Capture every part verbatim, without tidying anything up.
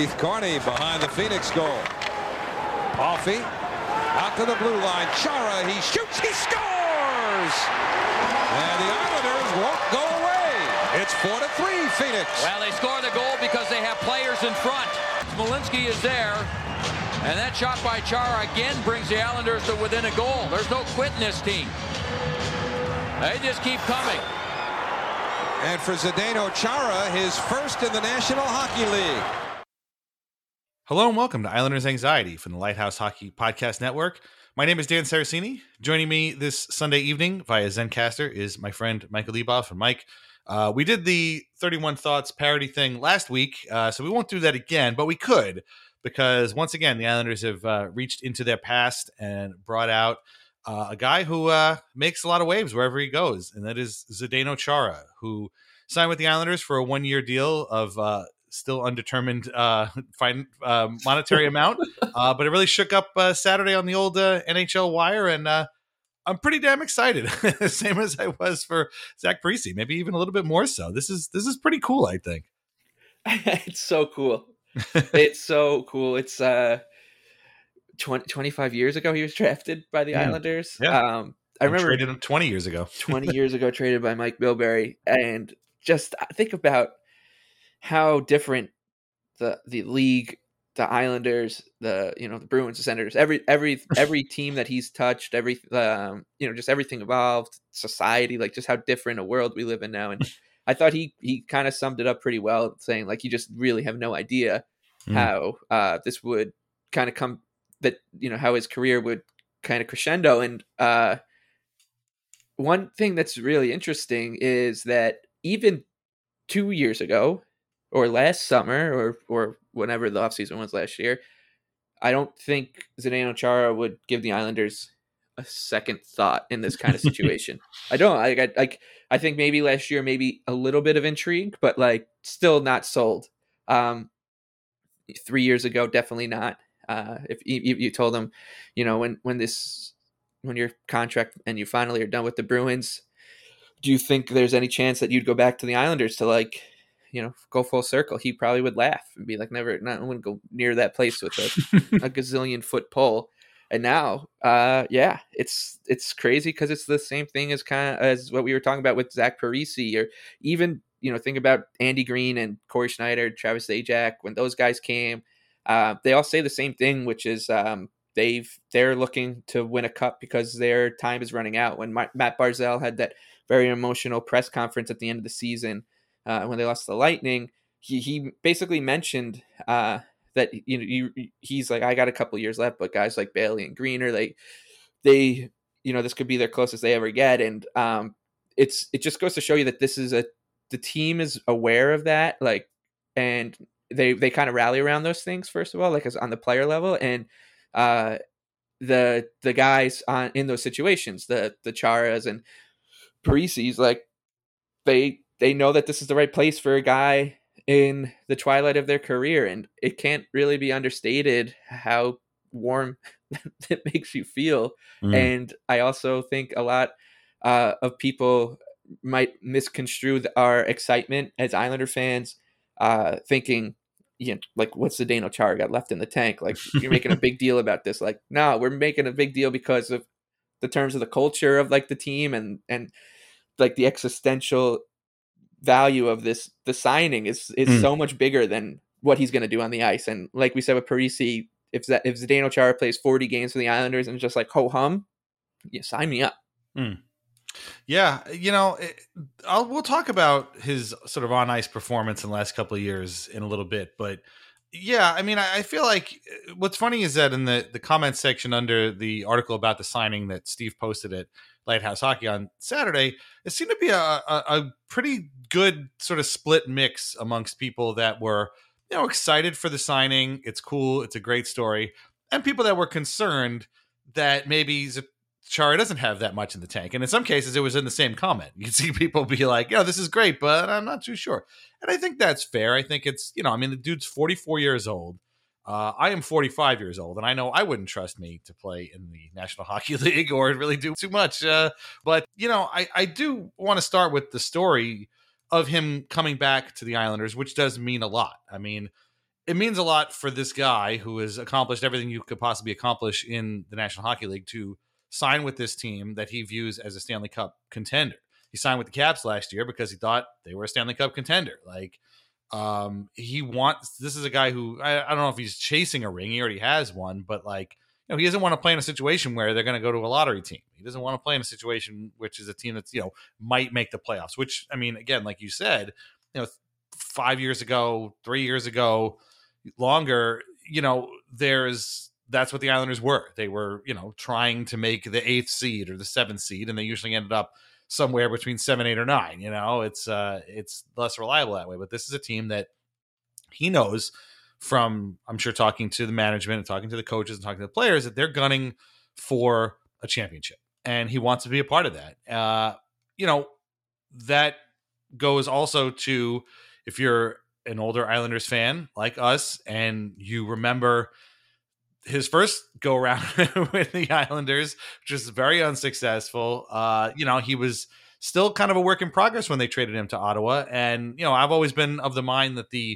Keith Carney behind the Phoenix goal. Coffee out to the blue line. Chara, he shoots, he scores! And the Islanders won't go away. It's four to three, Phoenix. Well, they score the goal because they have players in front. Smolinski is there. And that shot by Chara again brings the Islanders to within a goal. There's no quit in this team. They just keep coming. And for Zdeno Chara, his first in the National Hockey League. Hello and welcome to Islanders Anxiety from the Lighthouse Hockey Podcast Network. My name is Dan Saracini. Joining me this Sunday evening via Zencastr is my friend Michael Leboff. And Mike, uh, we did the thirty-one Thoughts parody thing last week, uh, so we won't do that again, but we could, because once again, the Islanders have uh, reached into their past and brought out uh, a guy who uh, makes a lot of waves wherever he goes, and that is Zdeno Chara, who signed with the Islanders for a one-year deal of uh, still undetermined uh, fine, uh, monetary amount, uh, but it really shook up uh, Saturday on the old uh, N H L wire, and uh, I'm pretty damn excited, same as I was for Zach Parise, maybe even a little bit more so. This is this is pretty cool, I think. It's so cool. It's so cool. It's uh, twenty, twenty-five years ago he was drafted by the yeah. Islanders. Yeah. Um, I remember traded him twenty years ago. twenty years ago, traded by Mike Milbury, and just think about how different the the league, the Islanders, the you know the Bruins, the Senators, every every every team that he's touched, every um, you know just everything evolved, society, like just how different a world we live in now. And I thought he he kind of summed it up pretty well, saying like you just really have no idea mm. how uh, this would kind of come, that you know how his career would kind of crescendo. And uh, one thing that's really interesting is that even two years ago, or last summer, or or whenever the offseason was last year, I don't think Zdeno Chara would give the Islanders a second thought in this kind of situation. I don't. I, I like. I think maybe last year, maybe a little bit of intrigue, but like still not sold. Um, three years ago, definitely not. Uh, if you, you told them, you know, when when this when your contract and you finally are done with the Bruins, do you think there's any chance that you'd go back to the Islanders to like, you know, go full circle? He probably would laugh and be like, never, not, I wouldn't go near that place with a, a gazillion foot pole. And now, uh, yeah, it's it's crazy because it's the same thing as kind of as what we were talking about with Zach Parise, or even, you know, think about Andy Green and Corey Schneider, Travis Zajac, when those guys came. Uh, they all say the same thing, which is um, they've they're looking to win a cup because their time is running out. When Matt Barzal had that very emotional press conference at the end of the season uh, when they lost to the Lightning, he he basically mentioned uh, that you know you, he's like, I got a couple years left, but guys like Bailey and Green are like they you know this could be their closest they ever get, and um, it's it just goes to show you that this is a the team is aware of that, like, and they they kind of rally around those things first of all, like as on the player level, and uh, the the guys on in those situations, the the Charas and Parise's, like they they know that this is the right place for a guy in the twilight of their career, and it can't really be understated how warm it makes you feel. Mm. And I also think a lot uh, of people might misconstrue our excitement as Islander fans, uh, thinking, you know, like, what's the Zdeno Chara got left in the tank? Like, you're making a big deal about this. Like, no, we're making a big deal because of the terms of the culture of like the team, and and like the existential value of this, the signing is is mm. so much bigger than what he's going to do on the ice. And like we said with Parise, if that if Zdeno Chara plays forty games for the Islanders and just like ho hum, yeah, sign me up. Mm. Yeah, you know, it, I'll, we'll talk about his sort of on ice performance in the last couple of years in a little bit, but yeah, I mean, I, I feel like what's funny is that in the the comments section under the article about the signing that Steve posted at Lighthouse Hockey on Saturday, it seemed to be a, a, a pretty good sort of split mix amongst people that were, you know, excited for the signing. It's cool. It's a great story. And people that were concerned that maybe Chara doesn't have that much in the tank. And in some cases, it was in the same comment. You can see people be like, yeah, this is great, but I'm not too sure. And I think that's fair. I think it's, you know, I mean, the dude's forty-four years old. Uh, I am forty-five years old, and I know I wouldn't trust me to play in the National Hockey League or really do too much. Uh, but, you know, I, I do want to start with the story of him coming back to the Islanders, which does mean a lot. I mean, it means a lot for this guy who has accomplished everything you could possibly accomplish in the National Hockey League to sign with this team that he views as a Stanley Cup contender. He signed with the Caps last year because he thought they were a Stanley Cup contender. Like, um, he wants, this is a guy who, I, I don't know if he's chasing a ring. He already has one, but like, you know, he doesn't want to play in a situation where they're going to go to a lottery team. He doesn't want to play in a situation which is a team that's, you know, might make the playoffs, which, I mean, again, like you said, you know, five years ago, three years ago, longer, you know, there's, that's what the Islanders were. They were, you know, trying to make the eighth seed or the seventh seed, and they usually ended up somewhere between seven, eight, or nine. You know, it's uh, it's less reliable that way. But this is a team that he knows from, I'm sure, talking to the management and talking to the coaches and talking to the players, that they're gunning for a championship, and he wants to be a part of that. Uh, you know, that goes also to, if you're an older Islanders fan like us, and you remember his first go around with the Islanders, which was very unsuccessful. Uh, you know, he was still kind of a work in progress when they traded him to Ottawa. And, you know, I've always been of the mind that the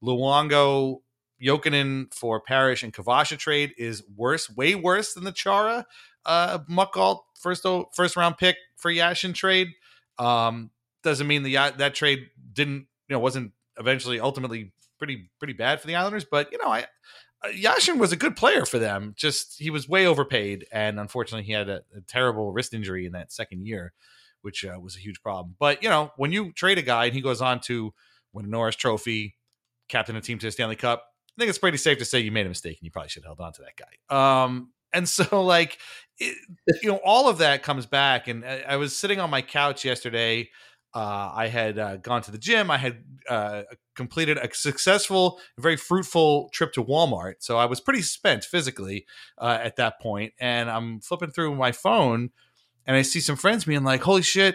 Luongo, Jokinen for Parrish and Kavasha trade is worse, way worse than the Chara, uh, Muckalt first, first round pick for Yashin trade. Um, doesn't mean the, that trade didn't, you know, wasn't eventually ultimately pretty, pretty bad for the Islanders, but, you know, I, Yashin was a good player for them. Just he was way overpaid, and unfortunately, he had a, a terrible wrist injury in that second year, which uh, was a huge problem. But you know, when you trade a guy and he goes on to win a Norris Trophy, captain a team to the Stanley Cup, I think it's pretty safe to say you made a mistake and you probably should have held on to that guy. Um, and so, like, it, you know, all of that comes back. And I, I was sitting on my couch yesterday. Uh, I had uh, gone to the gym. I had uh, completed a successful, very fruitful trip to Walmart. So I was pretty spent physically uh, at that point. And I'm flipping through my phone, and I see some friends being like, "Holy shit,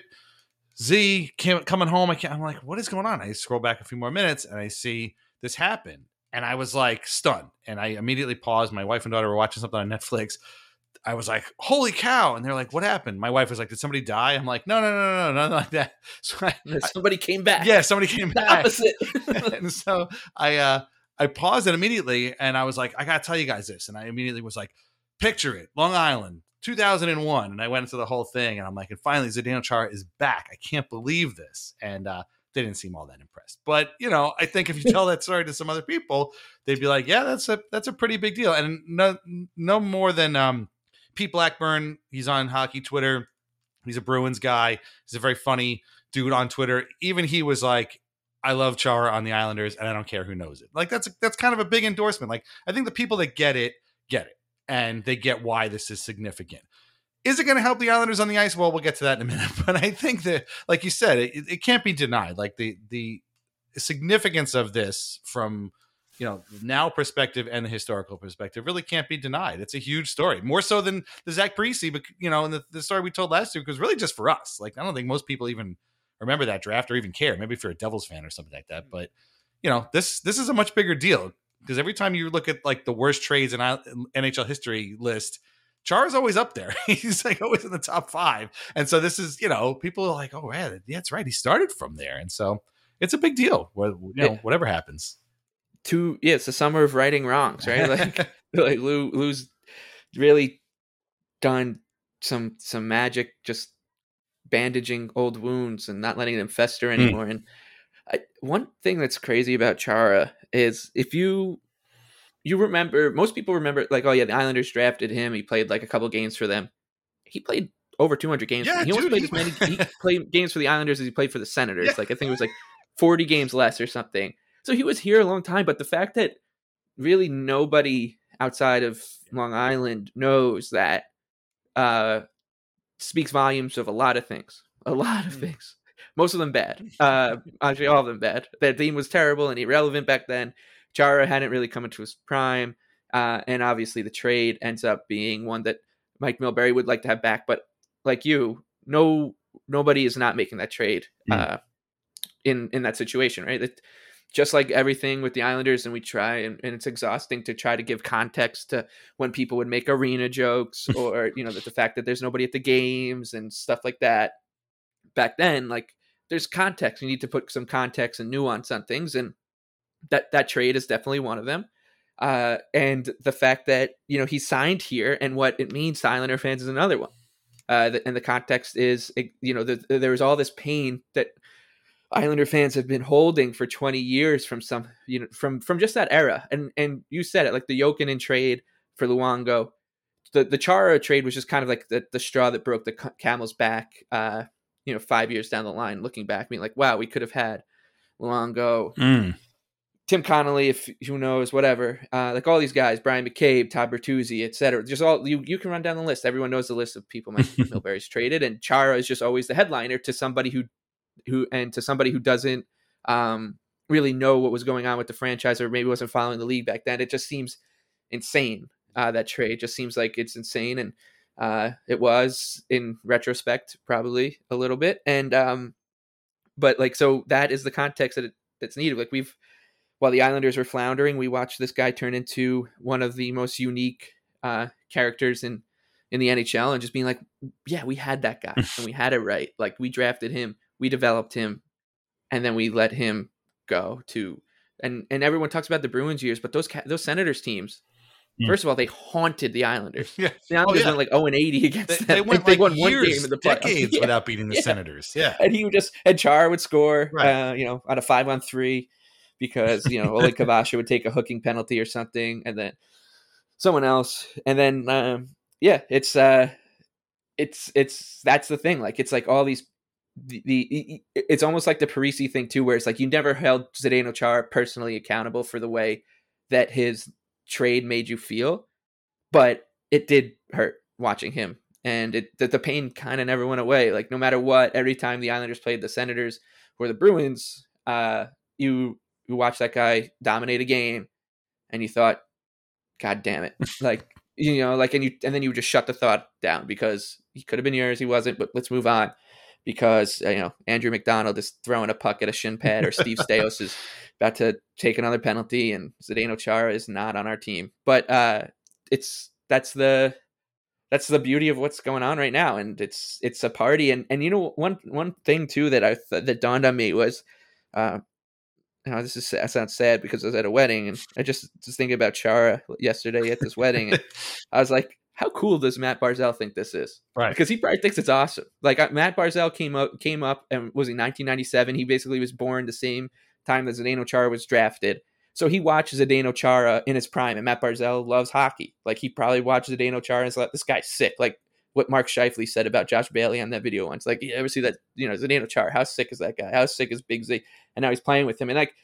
Z came, coming home." I can't, I'm like, "What is going on?" I scroll back a few more minutes, and I see this happen. And I was like stunned. And I immediately paused. My wife and daughter were watching something on Netflix. I was like, holy cow. And they're like, what happened? My wife was like, did somebody die? I'm like, no, no, no, no, no, nothing like that. So I, somebody came back. Yeah, somebody came the back. Opposite. And so I uh, I paused it immediately, and I was like, I got to tell you guys this. And I immediately was like, picture it, Long Island, two thousand one. And I went into the whole thing, and I'm like, and finally, Zdeno Chara is back. I can't believe this. And uh, they didn't seem all that impressed. But, you know, I think if you tell that story to some other people, they'd be like, yeah, that's a that's a pretty big deal. And no, no more than um, Pete Blackburn, he's on hockey Twitter. He's a Bruins guy. He's a very funny dude on Twitter. Even he was like, I love Chara on the Islanders, and I don't care who knows it. Like, that's that's kind of a big endorsement. Like, I think the people that get it, get it. And they get why this is significant. Is it going to help the Islanders on the ice? Well, we'll get to that in a minute. But I think that, like you said, it, it can't be denied. Like, the the significance of this from, you know, now perspective and the historical perspective really can't be denied. It's a huge story, more so than the Zach Parise, but, you know, and the, the story we told last week was really just for us. Like, I don't think most people even remember that draft or even care. Maybe if you're a Devils fan or something like that. But, you know, this this is a much bigger deal, because every time you look at like the worst trades in N H L history list, Chara's always up there. He's like always in the top five. And so this is, you know, people are like, oh, yeah, yeah, that's right. He started from there. And so it's a big deal, you know, whatever happens. To, yeah, it's the summer of righting wrongs, right? Like, like Lou, Lou's really done some some magic, just bandaging old wounds and not letting them fester anymore. Mm. And I, one thing that's crazy about Chara is if you you remember, most people remember like, oh yeah, the Islanders drafted him. He played like a couple games for them. He played over two hundred games. Yeah, he almost dude, played he... as many he played games for the Islanders as he played for the Senators. Yeah. Like, I think it was like forty games less or something. So he was here a long time, but the fact that really nobody outside of Long Island knows that uh, speaks volumes of a lot of things. A lot of things. Most of them bad. Uh, actually, all of them bad. Their team was terrible and irrelevant back then. Chara hadn't really come into his prime. Uh, and obviously the trade ends up being one that Mike Milbury would like to have back. But like you, no, nobody is not making that trade uh, mm. in, in that situation, right? It, just like everything with the Islanders, and we try, and, and it's exhausting to try to give context to when people would make arena jokes or, you know, that the fact that there's nobody at the games and stuff like that. Back then, like, there's context. You need to put some context and nuance on things. And that that trade is definitely one of them. Uh, and the fact that, you know, he signed here and what it means to Islander fans is another one. Uh, the, and the context is, you know, the, the, there was all this pain that Islander fans have been holding for twenty years from some, you know, from, from just that era. And, and you said it, like the Jokinen trade for Luongo, the, the Chara trade was just kind of like the, the straw that broke the camel's back, uh, you know, five years down the line, looking back, being like, wow, we could have had Luongo, Mm. Tim Connolly, if who knows, whatever, uh, like all these guys, Brian McCabe, Todd Bertuzzi, et cetera. Just all you, you can run down the list. Everyone knows the list of people Mike Milbury's traded, and Chara is just always the headliner to somebody who, who, and to somebody who doesn't um, really know what was going on with the franchise, or maybe wasn't following the league back then. It just seems insane. Uh, that trade just seems like it's insane, and uh, it was in retrospect probably a little bit. And um, but like so that is the context that it, that's needed. Like we've. While the Islanders were floundering, we watched this guy turn into one of the most unique uh, characters in, in the N H L, and just being like, yeah, we had that guy and we had it right. Like we drafted him, we developed him, and then we let him go to, and, and everyone talks about the Bruins years, but those, those Senators teams, mm. first of all, they haunted the Islanders. Yeah. The Islanders oh, yeah. went like oh and eighty against they, them. They went they like won years, one game in the playoffs. decades yeah. without beating the yeah. Senators. Yeah. And he would just, and Chara would score, right. uh, you know, on a five on three. Because, you know, Oleg Kavasha would take a hooking penalty or something, and then someone else. And then, um, yeah, it's, uh, it's, it's, that's the thing. Like, it's like all these, the, the it's almost like the Parisi thing too, where it's like you never held Zdeno Chara personally accountable for the way that his trade made you feel, but it did hurt watching him. And it, the, the pain kind of never went away. Like, no matter what, every time the Islanders played the Senators or the Bruins, uh, you, you watch that guy dominate a game and you thought, God damn it. Like, you know, like, and you, and then you just shut the thought down because he could have been yours. He wasn't, but let's move on because, you know, Andrew McDonald is throwing a puck at a shin pad, or Steve Stais is about to take another penalty, and Zdeno Chara is not on our team. But uh, it's, that's the, that's the beauty of what's going on right now. And it's, it's a party. And, and, you know, one, one thing too, that I, th- that dawned on me was, uh, Now, this is that sounds sad because I was at a wedding, and I just just thinking about Chara yesterday at this wedding, and I was like, "How cool does Matt Barzal think this is?" Right? Because he probably thinks it's awesome. Like Matt Barzal came up came up and was in nineteen ninety-seven. He basically was born the same time that Zdeno Chara was drafted. So he watches Zdeno Chara in his prime, and Matt Barzal loves hockey. Like he probably watched Zdeno Chara and is like, "This guy's sick." Like what Mark Scheifele said about Josh Bailey on that video once. Like, you ever see that? You know, Zdeno Chara, how sick is that guy? How sick is Big Z? And now he's playing with him. And like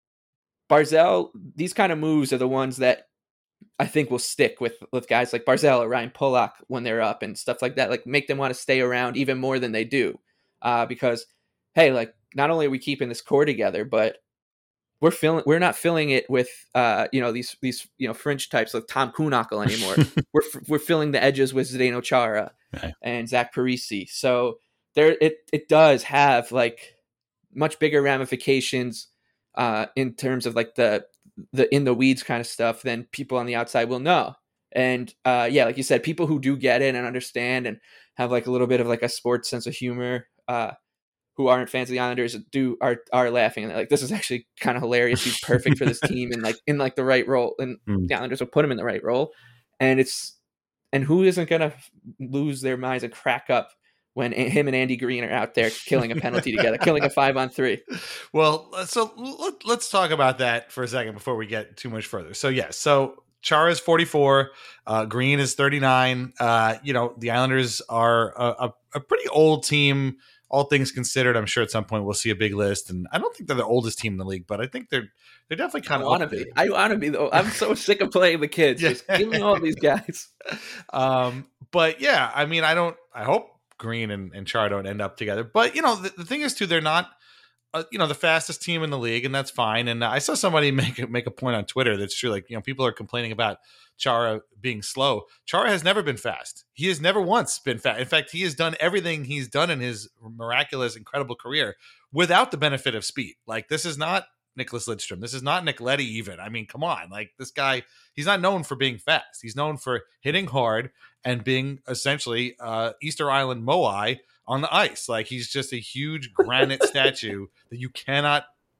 Barzal, these kind of moves are the ones that I think will stick with, with guys like Barzal or Ryan Pulock when they're up and stuff like that. Like make them want to stay around even more than they do. Uh, because, hey, like not only are we keeping this core together, but we're filling, we're not filling it with, uh, you know, these, these, you know, fringe types like Tom Kuhnhackl anymore. we're, we're filling the edges with Zdeno Chara right. and Zach Parisi. So there, it, it does have like much bigger ramifications uh, in terms of like the, the in the weeds kind of stuff than people on the outside will know. And uh, yeah, like you said, people who do get it and understand and have like a little bit of like a sports sense of humor, uh, who aren't fans of the Islanders do are are laughing and like, this is actually kind of hilarious. He's perfect for this team and like in like the right role, and mm. the Islanders will put him in the right role. And it's, and who isn't going to lose their minds and crack up when him and Andy Green are out there killing a penalty together, killing a five on three. Well, so let, let's talk about that for a second before we get too much further. So yes, so Chara is forty-four, uh, Green is thirty-nine. Uh, you know, the Islanders are a, a, a pretty old team, all things considered. I'm sure at some point we'll see a big list, and I don't think they're the oldest team in the league, but I think they're they're definitely kind I of want to be. I want to be though. I'm so sick of playing the kids. Yeah. Just give me all these guys. Um, but yeah, I mean, I don't. I hope Green and, and Chara don't end up together. But you know, the, the thing is too, they're not. Uh, you know, the fastest team in the league, and that's fine. And I saw somebody make a, make a point on Twitter that's true. Like, you know, people are complaining about Chara being slow. Chara has never been fast. He has never once been fast. In fact, he has done everything he's done in his miraculous, incredible career without the benefit of speed. Like, this is not Nicholas Lidstrom. This is not Nick Leddy even. I mean, come on. Like, this guy, he's not known for being fast. He's known for hitting hard and being essentially uh, Easter Island Moai on the ice. Like, he's just a huge granite statue that you cannot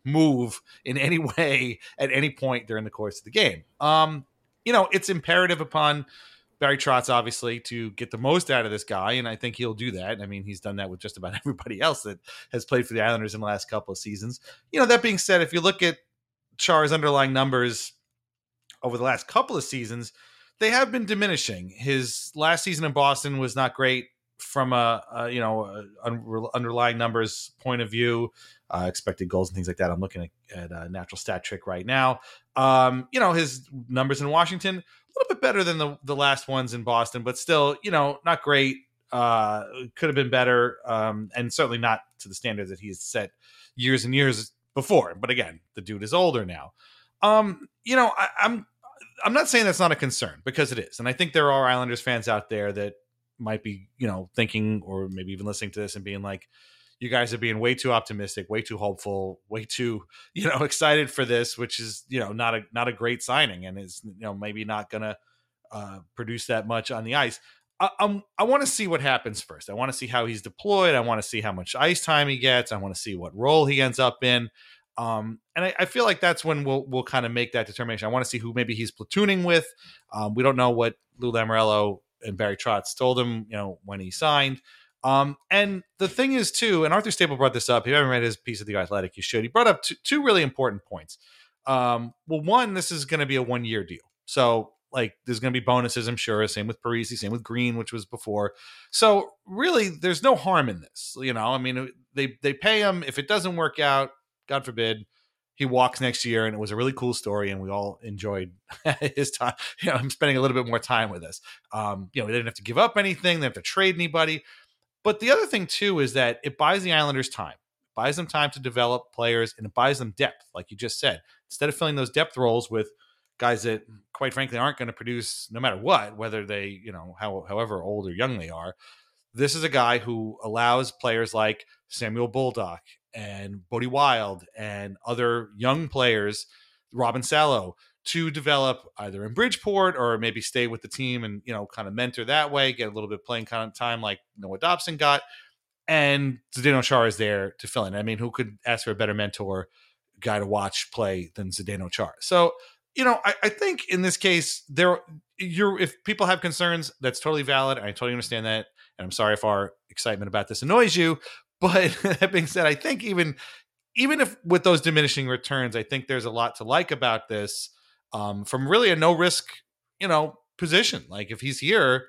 move in any way at any point during the course of the game. Um, you know, it's imperative upon Barry Trotz, obviously, to get the most out of this guy, and I think he'll do that. I mean, he's done that with just about everybody else that has played for the Islanders in the last couple of seasons. You know, that being said, if you look at Char's underlying numbers over the last couple of seasons, they have been diminishing. His last season in Boston was not great from a, a you know a un- underlying numbers point of view, uh, expected goals and things like that. I'm looking at, at a natural stat trick right now. Um, you know, his numbers in Washington, a little bit better than the, the last ones in Boston, but still, you know, not great. Uh, could have been better, um, and certainly not to the standards that he's set years and years before. But again, the dude is older now. Um, you know, I, I'm I'm not saying that's not a concern, because it is, and I think there are Islanders fans out there that might be, you know, thinking or maybe even listening to this and being like, you guys are being way too optimistic, way too hopeful, way too, you know, excited for this, which is, you know, not a not a great signing, and is, you know, maybe not going to uh, produce that much on the ice. I, I'm, I want to see what happens first. I want to see how he's deployed. I want to see how much ice time he gets. I want to see what role he ends up in. Um, and I, I feel like that's when we'll we'll kind of make that determination. I want to see who maybe he's platooning with. Um, we don't know what Lou Lamoriello and Barry Trotz told him, you know, when he signed. Um, and the thing is, too, and Arthur Staple brought this up. If you haven't read his piece of The Athletic, you should. He brought up two, two really important points. Um, well, one, this is going to be a one-year deal. So, like, there's going to be bonuses, I'm sure. Same with Parise, same with Green, which was before. So, really, there's no harm in this. You know, I mean, they, they pay him. If it doesn't work out, God forbid, he walks next year, and it was a really cool story, and we all enjoyed his time. You know, I'm spending a little bit more time with us. Um, you know, we didn't have to give up anything. They didn't have to trade anybody. But the other thing, too, is that it buys the Islanders time. It buys them time to develop players, and it buys them depth, like you just said. Instead of filling those depth roles with guys that, quite frankly, aren't going to produce no matter what, whether they, you know, how, however old or young they are, this is a guy who allows players like Samuel Bolduc and Bodie Wild and other young players, Robin Salo, to develop either in Bridgeport or maybe stay with the team and, you know, kind of mentor that way, get a little bit of playing kind of time like Noah Dobson got. And Zdeno Chara is there to fill in. I mean, who could ask for a better mentor guy to watch play than Zdeno Chara? So, you know, I, I think in this case, there you're if people have concerns, that's totally valid. I totally understand that. And I'm sorry if our excitement about this annoys you. But that being said, I think even even if with those diminishing returns, I think there's a lot to like about this. Um, from really a no risk, you know, position. Like if he's here,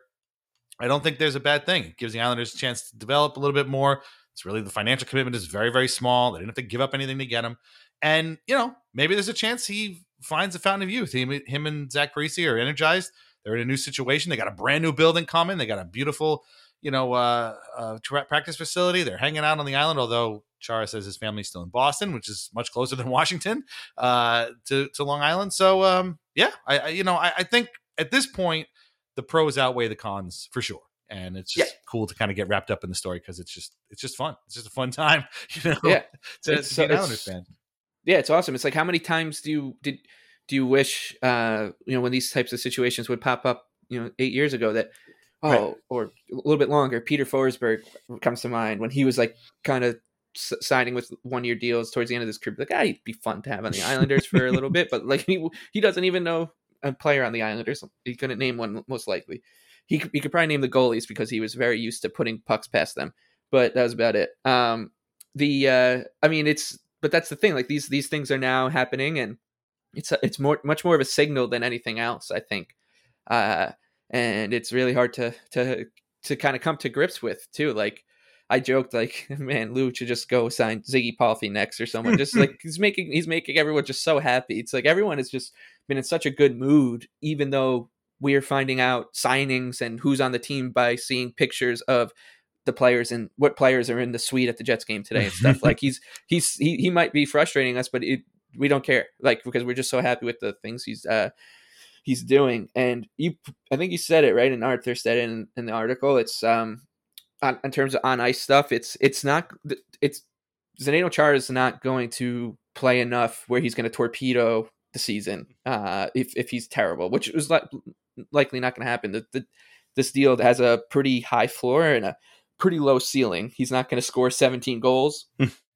I don't think there's a bad thing. It gives the Islanders a chance to develop a little bit more. It's really the financial commitment is very, very small. They didn't have to give up anything to get him. And, you know, maybe there's a chance he finds a fountain of youth. He, him and Zach Parise are energized. They're in a new situation. They got a brand new building coming. They got a beautiful, you know, uh, uh, tra- practice facility. They're hanging out on the island, although Chara says his family's still in Boston, which is much closer than Washington uh, to, to Long Island. So, um, yeah, I, I you know, I, I think at this point, the pros outweigh the cons for sure. And it's just yeah. cool to kind of get wrapped up in the story because it's just it's just fun. It's just a fun time, you know, yeah. to, it's, to be an Islanders fan. Yeah, it's awesome. It's like, how many times do you did do you wish uh, you know, when these types of situations would pop up, you know, eight years ago that oh right. or a little bit longer. Peter Forsberg comes to mind when he was like kind of s- signing with one year deals towards the end of his career. Like, ah, he'd be fun to have on the Islanders for a little bit, but like he he doesn't even know a player on the Islanders. He couldn't name one, most likely. He he could probably name the goalies because he was very used to putting pucks past them, but that was about it. Um, the uh, I mean, it's but that's the thing. Like these these things are now happening, and it's it's more much more of a signal than anything else, I think. Uh, and it's really hard to to to kind of come to grips with too. Like I joked, like, man, Lou should just go sign Ziggy Palffy next or someone. Just like he's making he's making everyone just so happy. It's like everyone has just been in such a good mood, even though we're finding out signings and who's on the team by seeing pictures of the players and what players are in the suite at the Jets game today and stuff. Like he's he's he, he might be frustrating us, but it, we don't care, like, because we're just so happy with the things he's uh he's doing. And you, I think you said it right, and Arthur said it in, in the article. It's um on, in terms of on ice stuff, it's it's not it's Zdeno Chara is not going to play enough where he's going to torpedo the season uh if if he's terrible, which was like likely not going to happen. The, the this deal has a pretty high floor and a pretty low ceiling. He's not going to score seventeen goals.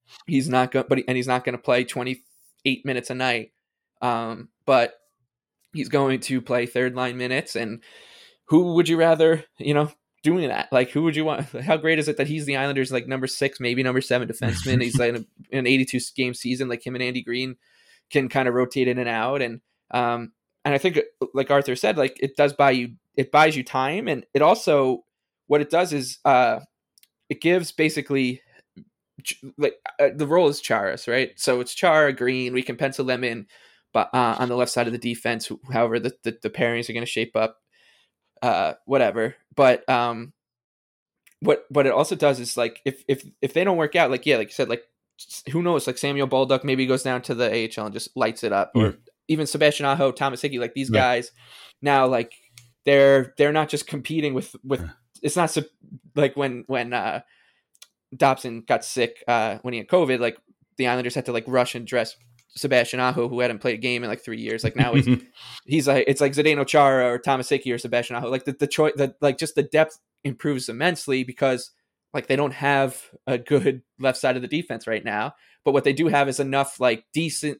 He's not going, but he, and he's not going to play twenty-eight minutes a night. Um, but he's going to play third line minutes. And who would you rather, you know, doing that? Like, who would you want? How great is it that he's the Islanders like number six, maybe number seven defenseman? He's like in an eighty-two game season, like him and Andy Green can kind of rotate in and out. And um, and I think, like Arthur said, like it does buy you, it buys you time, and it also what it does is uh, it gives basically like uh, the role is Chara's, right? So it's Chara, Green. We can pencil them in, but uh, on the left side of the defense, however the the, the pairings are going to shape up. Uh, whatever. But um, what what it also does is like if if if they don't work out, like yeah, like you said, like who knows? Like Samuel Bolduc maybe goes down to the A H L and just lights it up, or even Sebastian Aho, Thomas Hickey, like these Yeah. guys now, like they're they're not just competing with with. It's not so, like when when uh, Dobson got sick uh, when he had COVID, like the Islanders had to like rush and dress Sebastian Aho, who hadn't played a game in like three years. Like now it's he's like it's like Zdeno Chara or Thomas Hickey or Sebastian Aho. Like the the choice, the like just the depth improves immensely because like they don't have a good left side of the defense right now. But what they do have is enough like decent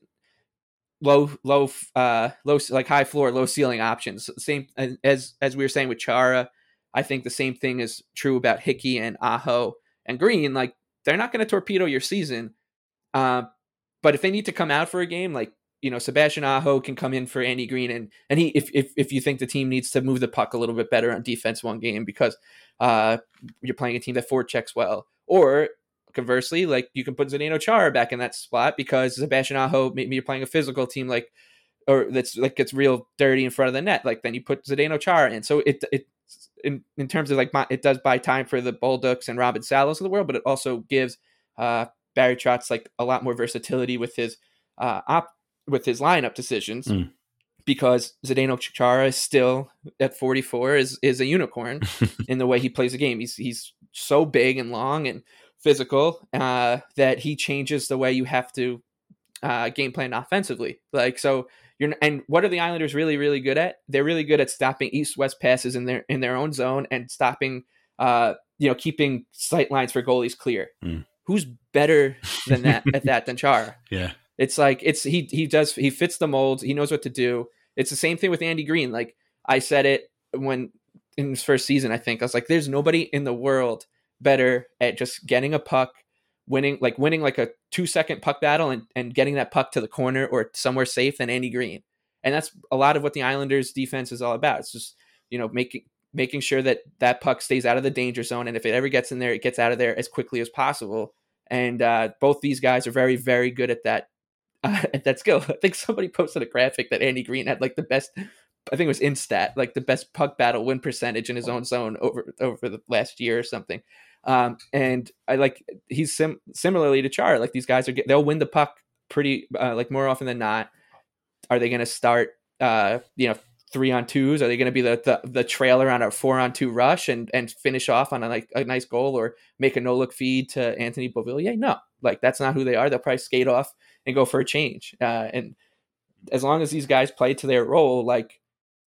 low low uh low like high floor, low ceiling options. Same as as we were saying with Chara. I think the same thing is true about Hickey and Aho and Green. Like they're not going to torpedo your season. Uh, But if they need to come out for a game, like, you know, Sebastian Aho can come in for Andy Green. And, and he, if, if, if you think the team needs to move the puck a little bit better on defense one game because uh, you're playing a team that forward checks well, or conversely, like you can put Zdeno Chara back in that spot because Sebastian Aho, maybe you're playing a physical team like, or that's like gets real dirty in front of the net. Like then you put Zdeno Chara in. So it, it, in, in terms of like, my, it does buy time for the Bolducs and Robin Salos of the world, but it also gives uh, Barry Trotz like a lot more versatility with his uh, op with his lineup decisions mm. because Zdeno Chara is still at forty-four is is a unicorn in the way he plays the game. He's he's so big and long and physical uh, that he changes the way you have to uh, game plan offensively. Like so, you're and what are the Islanders really really good at? They're really good at stopping east-west passes in their in their own zone and stopping uh, you know keeping sight lines for goalies clear. Mm. Who's better than that at that than Chara? Yeah. It's like, it's, he, he does, he fits the mold. He knows what to do. It's the same thing with Andy Green. Like I said it when in his first season, I think I was like, there's nobody in the world better at just getting a puck, winning, like winning like a two second puck battle and, and getting that puck to the corner or somewhere safe than Andy Green. And that's a lot of what the Islanders defense is all about. It's just, you know, making, making sure that that puck stays out of the danger zone. And if it ever gets in there, it gets out of there as quickly as possible. And uh, both these guys are very, very good at that, uh, at that skill. I think somebody posted a graphic that Andy Green had like the best, I think it was Instat, like the best puck battle win percentage in his own zone over, over the last year or something. Um, and I like, he's sim- similarly to Chara, like these guys are, get, they'll win the puck pretty, uh, like more often than not. Are they going to start, uh, you know, three on twos? Are they going to be the, the the trailer on a four on two rush and and finish off on a like a nice goal or make a no look feed to Anthony Beauvillier? No, like that's not who they are. They'll probably skate off and go for a change. Uh, and as long as these guys play to their role, like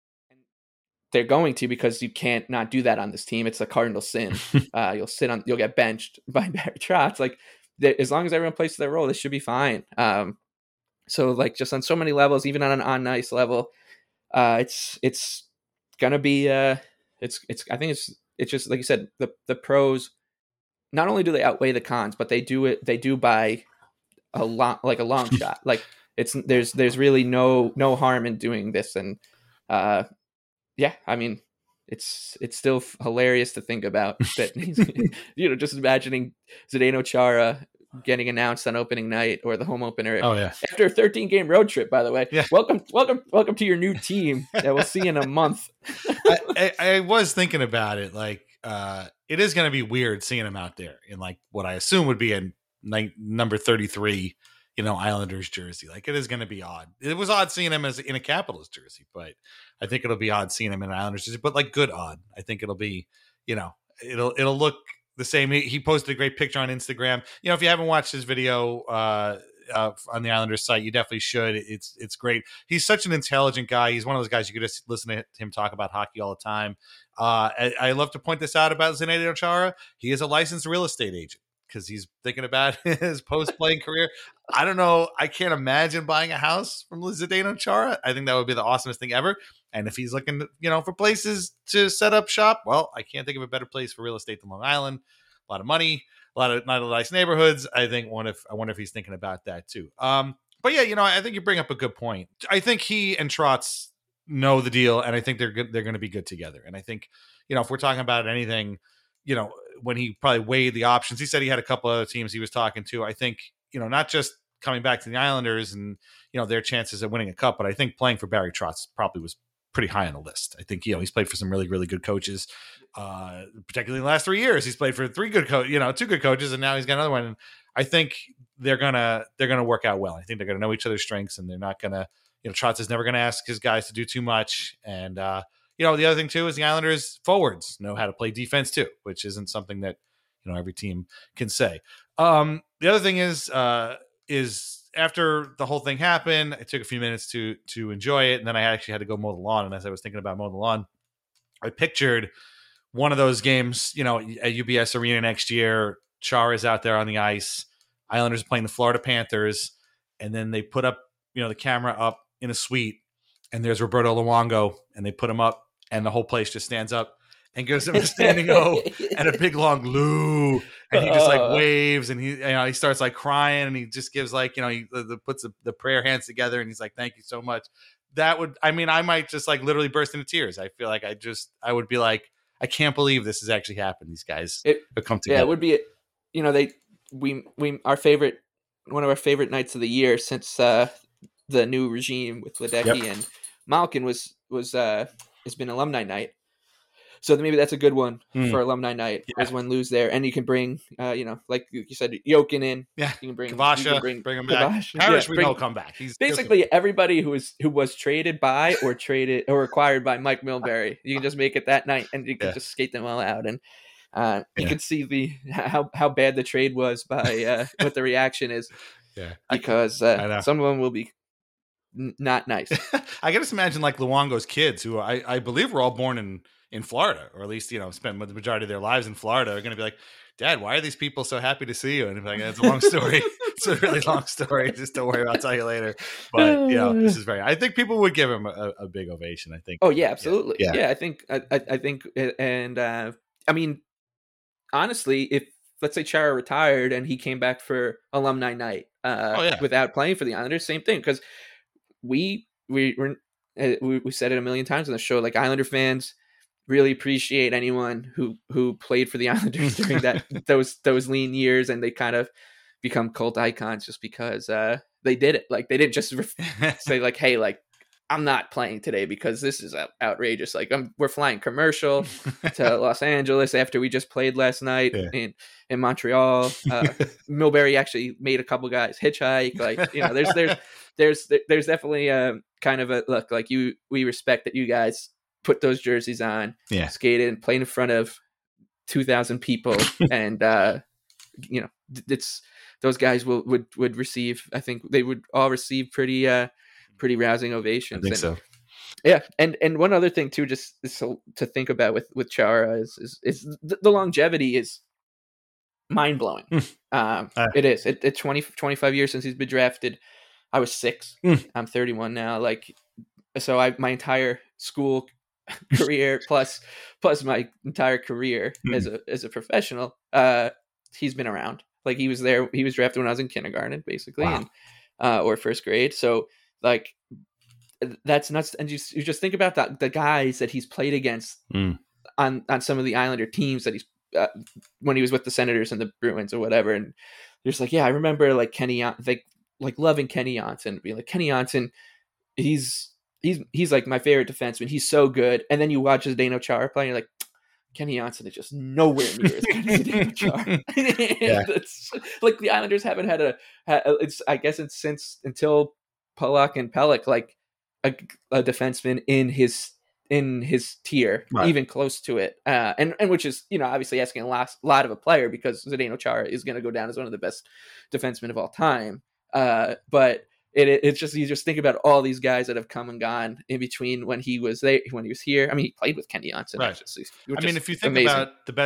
they're going to, because you can't not do that on this team. It's a cardinal sin. uh, you'll sit on, you'll get benched by Barry Trotz. Like as long as everyone plays to their role, this should be fine. Um, so like just on so many levels, even on an on nice level. Uh, it's it's gonna be uh, it's it's I think it's it's just like you said, the the pros not only do they outweigh the cons, but they do it they do by a lot like a long shot. Like it's there's there's really no no harm in doing this, and uh, yeah, I mean it's it's still hilarious to think about that. You know, just imagining Zdeno Chara getting announced on opening night or the home opener. Oh yeah. After a thirteen game road trip, by the way. Yeah. Welcome, welcome, welcome to your new team that we'll see in a month. I, I, I was thinking about it. Like, uh, it is going to be weird seeing him out there in like what I assume would be a night number thirty-three, you know, Islanders jersey. Like it is going to be odd. It was odd seeing him as in a Capitals jersey, but I think it'll be odd seeing him in an Islanders jersey, but like good odd. I think it'll be, you know, it'll, it'll look the same. He, he posted a great picture on Instagram. You know, if you haven't watched his video uh, uh, on the Islanders site, you definitely should. It's it's great. He's such an intelligent guy. He's one of those guys you could just listen to him talk about hockey all the time. Uh, I, I love to point this out about Zdeno Chara. He is a licensed real estate agent. because he's thinking about his post-playing career. I don't know. I can't imagine buying a house from Zdeno Chara. I think that would be the awesomest thing ever. And if he's looking, you know, for places to set up shop, well, I can't think of a better place for real estate than Long Island. A lot of money, a lot of not nice neighborhoods. I think one if I wonder if he's thinking about that too. Um, but yeah, you know, I think you bring up a good point. I think he and Trotz know the deal, and I think they're good. They're going to be good together. And I think, you know, if we're talking about anything, you know, when he probably weighed the options, he said he had a couple other teams he was talking to. I think, you know, not just coming back to the Islanders and, you know, their chances of winning a cup, but I think playing for Barry Trotz probably was pretty high on the list. I think, you know, he's played for some really, really good coaches, uh, particularly in the last three years. He's played for three good coaches, you know, two good coaches, and now he's got another one. And I think they're gonna they're gonna work out well. I think they're gonna know each other's strengths, and they're not gonna, you know, Trotz is never gonna ask his guys to do too much. And uh, you know, the other thing too is the Islanders forwards know how to play defense too, which isn't something that, you know, every team can say. Um, the other thing is uh, is. After the whole thing happened, it took a few minutes to to enjoy it, and then I actually had to go mow the lawn. And as I was thinking about mowing the lawn, I pictured one of those games, you know, at U B S Arena next year. Chara is out there on the ice. Islanders playing the Florida Panthers, and then they put up, you know, the camera up in a suite, and there's Roberto Luongo, and they put him up, and the whole place just stands up and gives him a standing O and a big long Lou, and he just like waves, and he, you know, he starts like crying, and he just gives like, you know, he the, the, puts the, the prayer hands together, and he's like, "Thank you so much." That would, I mean, I might just like literally burst into tears. I feel like I just, I would be like, I can't believe this has actually happened. These guys it, have come together. Yeah, it would be, you know, they we we our favorite one of our favorite nights of the year since uh, the new regime with Ledecky yep. and Malkin was was uh, has been alumni night. So maybe that's a good one mm. for alumni night yeah. is when Lou's there, and you can bring, uh, you know, like you said, Jokin in. Yeah, you can bring Kavasha, you can bring, bring him back. Kavasha. Parrish, yeah, we bring, know come back. He's basically just... everybody who was who was traded by or traded or acquired by Mike Milbury. You can just make it that night, and you can yeah. just skate them all out, and uh, you yeah. can see the how how bad the trade was by uh, what the reaction is. Yeah, because uh, some of them will be n- not nice. I can just imagine like Luongo's kids, who I, I believe were all born in, in Florida, or at least, you know, spent the majority of their lives in Florida, are going to be like, "Dad, why are these people so happy to see you?" And like, it's a long story. It's a really long story. Just don't worry, I'll tell you later. But you know, this is very. I think people would give him a, a big ovation. I think. Oh yeah, absolutely. Yeah, yeah. yeah I think. I, I think, and uh, I mean, honestly, if let's say Chara retired and he came back for alumni night uh, oh, yeah. without playing for the Islanders, same thing, because we we were we, we said it a million times on the show. Like, Islander fans really appreciate anyone who who played for the Islanders during that those those lean years, and they kind of become cult icons just because uh, they did it. Like, they didn't just say like, "Hey, like, I'm not playing today because this is outrageous." Like, I'm, we're flying commercial to Los Angeles after we just played last night yeah. in, in Montreal. Uh, Milbury actually made a couple guys hitchhike. Like, you know, there's, there's, there's, there's definitely a kind of a look, like, you, we respect that you guys put those jerseys on, yeah. skated, played in front of two thousand people. and, uh, you know, it's, those guys will, would, would receive, I think they would all receive pretty, uh, pretty rousing ovations. I think and, so. Yeah. And, and one other thing too, just so to think about with, with Chara is, is, is the, the longevity is mind blowing. Mm. Um, uh, it is, it, it's twenty, twenty-five years since he's been drafted. I was six. Mm. I'm thirty-one now. Like, so I, my entire school career plus, plus my entire career mm. as a, as a professional, uh, he's been around. Like, he was there. He was drafted when I was in kindergarten, basically, wow. and, uh, or first grade. So, like, that's nuts. And you, you just think about that, the guys that he's played against mm. on, on some of the Islander teams that he's, uh, when he was with the Senators and the Bruins or whatever. And you're just like, yeah, I remember like Kenny, like, like loving Kenny Janssen, being like, Kenny Janssen, he's, he's, he's like my favorite defenseman. He's so good. And then you watch Zdeno Chara play and you're like, Kenny Janssen is just nowhere near as good as Zdeno Chara. Yeah. It's like the Islanders haven't had a, it's, I guess it's since until Pulock and Pelech, like a, a defenseman in his in his tier, right. even close to it, uh, and and which is, you know, obviously asking a lot, lot of a player, because Zdeno Chara is going to go down as one of the best defensemen of all time. Uh, but it it's just, you just think about all these guys that have come and gone in between when he was there, when he was here. I mean, he played with Kenny Janssen. Right. Which is, which I mean, if you think amazing. about the best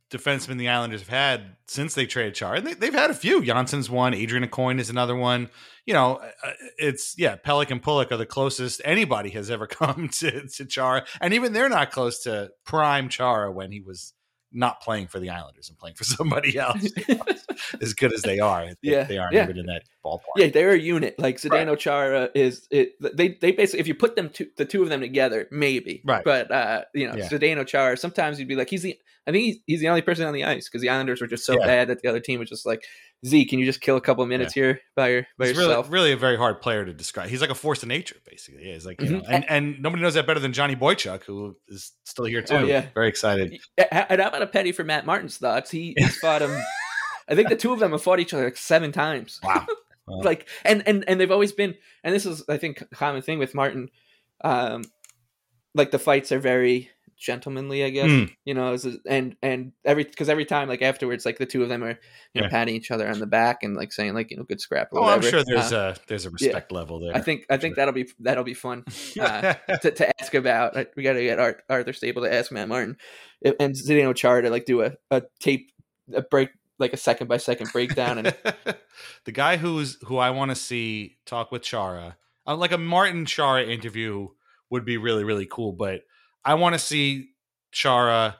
defensemen the Islanders have had since they traded Chara. And they, they've had a few. Johnson's one. Adrian Aucoin is another one. You know, it's, yeah, Pelech and Pulock are the closest anybody has ever come to, to Chara. And even they're not close to prime Chara when he was not playing for the Islanders and playing for somebody else. You know, as good as they are. They, yeah, they aren't yeah. even in that ballpark. Yeah, they're a unit. Like Zdeno Right. Chara is it. They they basically, if you put them two, the two of them together, maybe. Right. But uh, you know, Yeah. Zdeno Chara. Sometimes you'd be like, he's the. I think he's, he's the only person on the ice because the Islanders were just so Yeah. bad that the other team was just like, Z, can you just kill a couple of minutes here by your by He's yourself? really, really a very hard player to describe. He's like a force of nature, basically. Yeah, he's like, you Mhm. know, and, and nobody knows that better than Johnny Boychuk, who is still here too. Oh, yeah. Very excited. And how about a penny for Matt Martin's thoughts? He he's fought him. I think the two of them have fought each other like seven times. Wow. Well, Like and and and they've always been. And this is, I think, a common thing with Martin. Um, like the fights are very gentlemanly, I guess. Mm. You know, is and and every because every time like afterwards, like the two of them are you know Yeah. patting each other on the back and like saying like you know good scrap or oh, I'm whatever. sure there's Uh, a there's a respect level there. I think I think that'll be that'll be fun. Uh, to, to ask about. We got to get Art, Arthur Stable to ask Matt Martin and Zdeno Chara to like do a, a tape a break like a second by second breakdown and the guy who's who I want to see talk with Chara, uh, like a Martin Chara interview would be really really cool. But I want to see Chara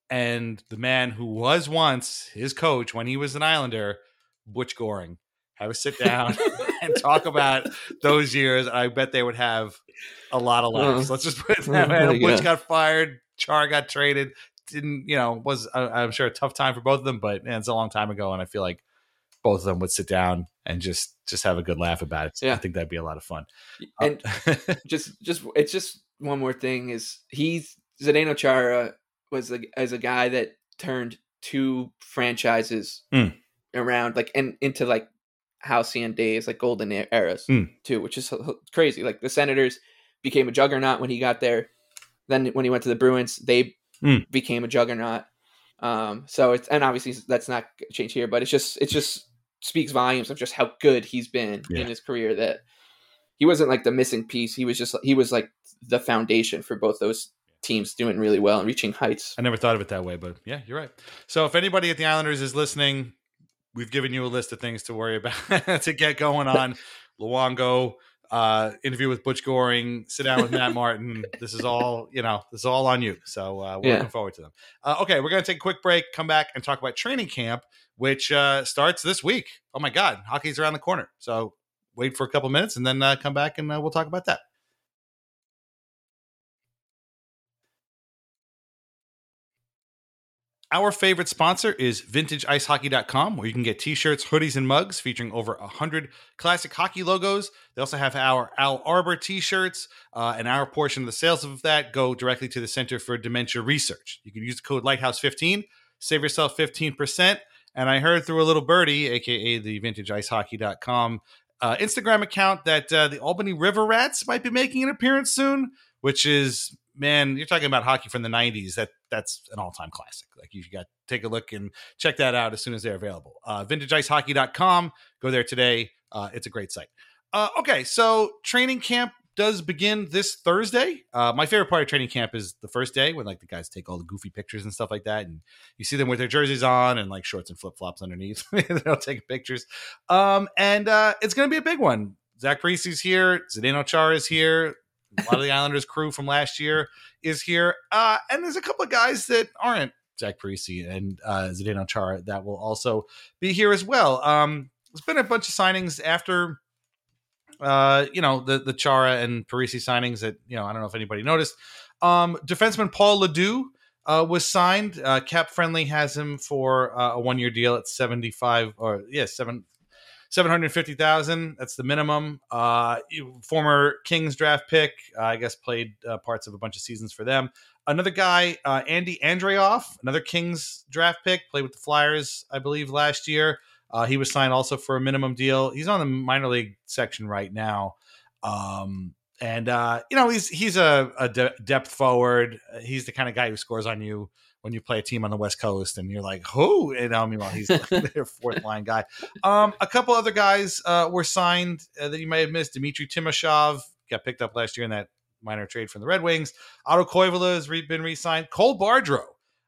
and the man who was once his coach when he was an Islander, Butch Goring, have a sit down and talk about those years. I bet they would have a lot of laughs. Uh, Let's just put it that way. oh, Butch yeah. got fired, Chara got traded. Didn't you know? Was uh, I'm sure a tough time for both of them, but man, it's a long time ago, and I feel like both of them would sit down and just just have a good laugh about it. So Yeah. I think that'd be a lot of fun. and Uh, just just it's just one more thing is he's Zdeno Chara was a, as a guy that turned two franchises Mm. around like and into like halcyon days like golden e- eras Mm. too, which is h- h- crazy. Like the Senators became a juggernaut when he got there. Then when he went to the Bruins, they Mm. became a juggernaut. Um, so it's and obviously that's not gonna change here, but it's just it just speaks volumes of just how good he's been Yeah. in his career. That he wasn't like the missing piece. He was just he was like the foundation for both those teams doing really well and reaching heights. I never thought of it that way, but yeah, you're right. So if anybody at the Islanders is listening, we've given you a list of things to worry about to get going on. Luongo, uh, interview with Butch Goring, sit down with Matt Martin. This is all, you know, this is all on you. So uh, we're Yeah. looking forward to them. Uh, okay, we're going to take a quick break, come back and talk about training camp, which uh, starts this week. Oh my God, hockey's around the corner. So wait for a couple minutes and then uh, come back and uh, we'll talk about that. Our favorite sponsor is vintage ice hockey dot com, where you can get t-shirts, hoodies, and mugs featuring over one hundred classic hockey logos. They also have our Al Arbor t-shirts, uh, and our portion of the sales of that go directly to the Center for Dementia Research. You can use the code Lighthouse fifteen, save yourself fifteen percent. And I heard through a little birdie, a k a the vintage ice hockey dot com uh, Instagram account, that uh, the Albany River Rats might be making an appearance soon, which is... Man, you're talking about hockey from the nineties. That that's an all-time classic. Like you got to take a look and check that out as soon as they're available. Uh, vintage ice hockey dot com. Go there today. Uh, it's a great site. Uh, okay, so training camp does begin this Thursday. Uh, my favorite part of training camp is the first day when like the guys take all the goofy pictures and stuff like that, and you see them with their jerseys on and like shorts and flip-flops underneath. They'll take pictures, um, and uh, it's going to be a big one. Zach Parese's here. Zdeno Chara is here. A lot of the Islanders crew from last year is here. Uh, and there's a couple of guys that aren't Zach Parise and uh, Zdeno Chara that will also be here as well. Um, there's been a bunch of signings after, uh, you know, the, the Chara and Parise signings that, you know, I don't know if anybody noticed. Um, defenseman Paul Ledoux uh, was signed. Uh, Cap Friendly has him for uh, a one-year deal at seventy-five or, yeah, seven. seven hundred fifty thousand. That's the minimum. Uh, former Kings draft pick, uh, I guess played uh, parts of a bunch of seasons for them. Another guy, uh, Andy Andreoff, another Kings draft pick, played with the Flyers, I believe, last year. Uh, he was signed also for a minimum deal. He's on the minor league section right now. Um, and, uh, you know, he's he's a, a de- depth forward. He's the kind of guy who scores on you when you play a team on the West Coast and you're like, who? And I mean, well, he's their fourth line guy. Um, a couple other guys uh, were signed uh, that you may have missed. Dmitry Timoshov got picked up last year in that minor trade from the Red Wings. Otto Koivula has re- been re-signed. Cole Bardreau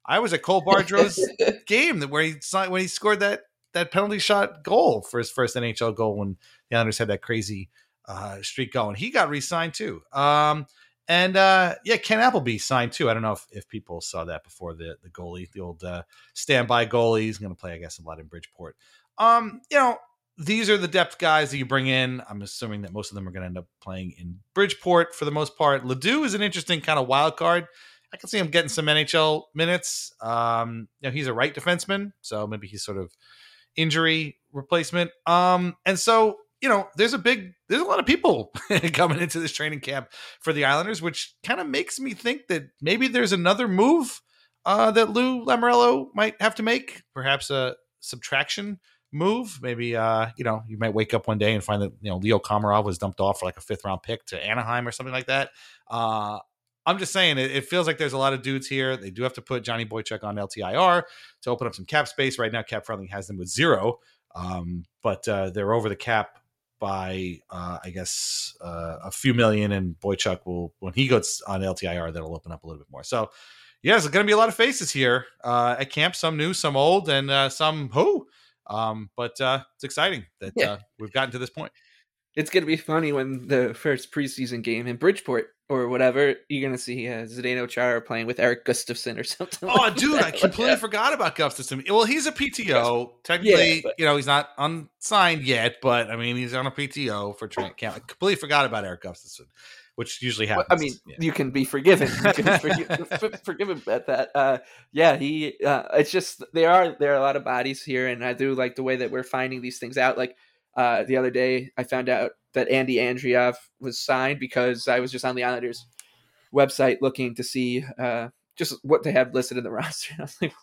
I was at Cole Bardreau's game that where he when he scored that that penalty shot goal for his first N H L goal when the Islanders had that crazy uh, streak going. He got re-signed too. Um, and uh, yeah, Ken Appleby signed too. I don't know if, if people saw that before. The the goalie, the old uh, standby goalie, he's going to play, I guess, a lot in Bridgeport. Um, you know. These are the depth guys that you bring in. I'm assuming that most of them are going to end up playing in Bridgeport for the most part. Ledoux is an interesting kind of wild card. I can see him getting some N H L minutes. Um, you know, he's a right defenseman, so maybe he's sort of injury replacement. Um, and so, you know, there's a big, there's a lot of people coming into this training camp for the Islanders, which kind of makes me think that maybe there's another move uh, that Lou Lamoriello might have to make, perhaps a subtraction move. Maybe, uh, you know, you might wake up one day and find that, you know, Leo Komarov was dumped off for like a fifth round pick to Anaheim or something like that. Uh, I'm just saying it, it feels like there's a lot of dudes here. They do have to put Johnny Boychuk on L T I R to open up some cap space. Right now, Cap Friendly has them with zero, um, but uh, they're over the cap by, uh, I guess, uh, a few million, and Boychuk will, when he goes on L T I R, that'll open up a little bit more. So, yeah, there's going to be a lot of faces here uh, at camp, some new, some old, and uh, some who. Um, but uh, it's exciting that yeah. uh, we've gotten to this point. It's going to be funny when the first preseason game in Bridgeport or whatever, you're going to see uh, Zdeno Chara playing with Eric Gustafsson or something. Oh, like dude, that. I completely like forgot about Gustafsson. Well, he's a P T O. Technically, yeah, but, you know, he's not unsigned yet, but I mean, he's on a P T O for training camp. I completely forgot about Eric Gustafsson, which usually happens. I mean, yeah. you can be forgiven. You can be forgiven, forgiven at that. Uh, yeah, he. Uh, it's just there are there are a lot of bodies here, and I do like the way that we're finding these things out. Like uh, the other day, I found out that Andy Andreev was signed because I was just on the Islanders website looking to see uh, just what they have listed in the roster. I was like,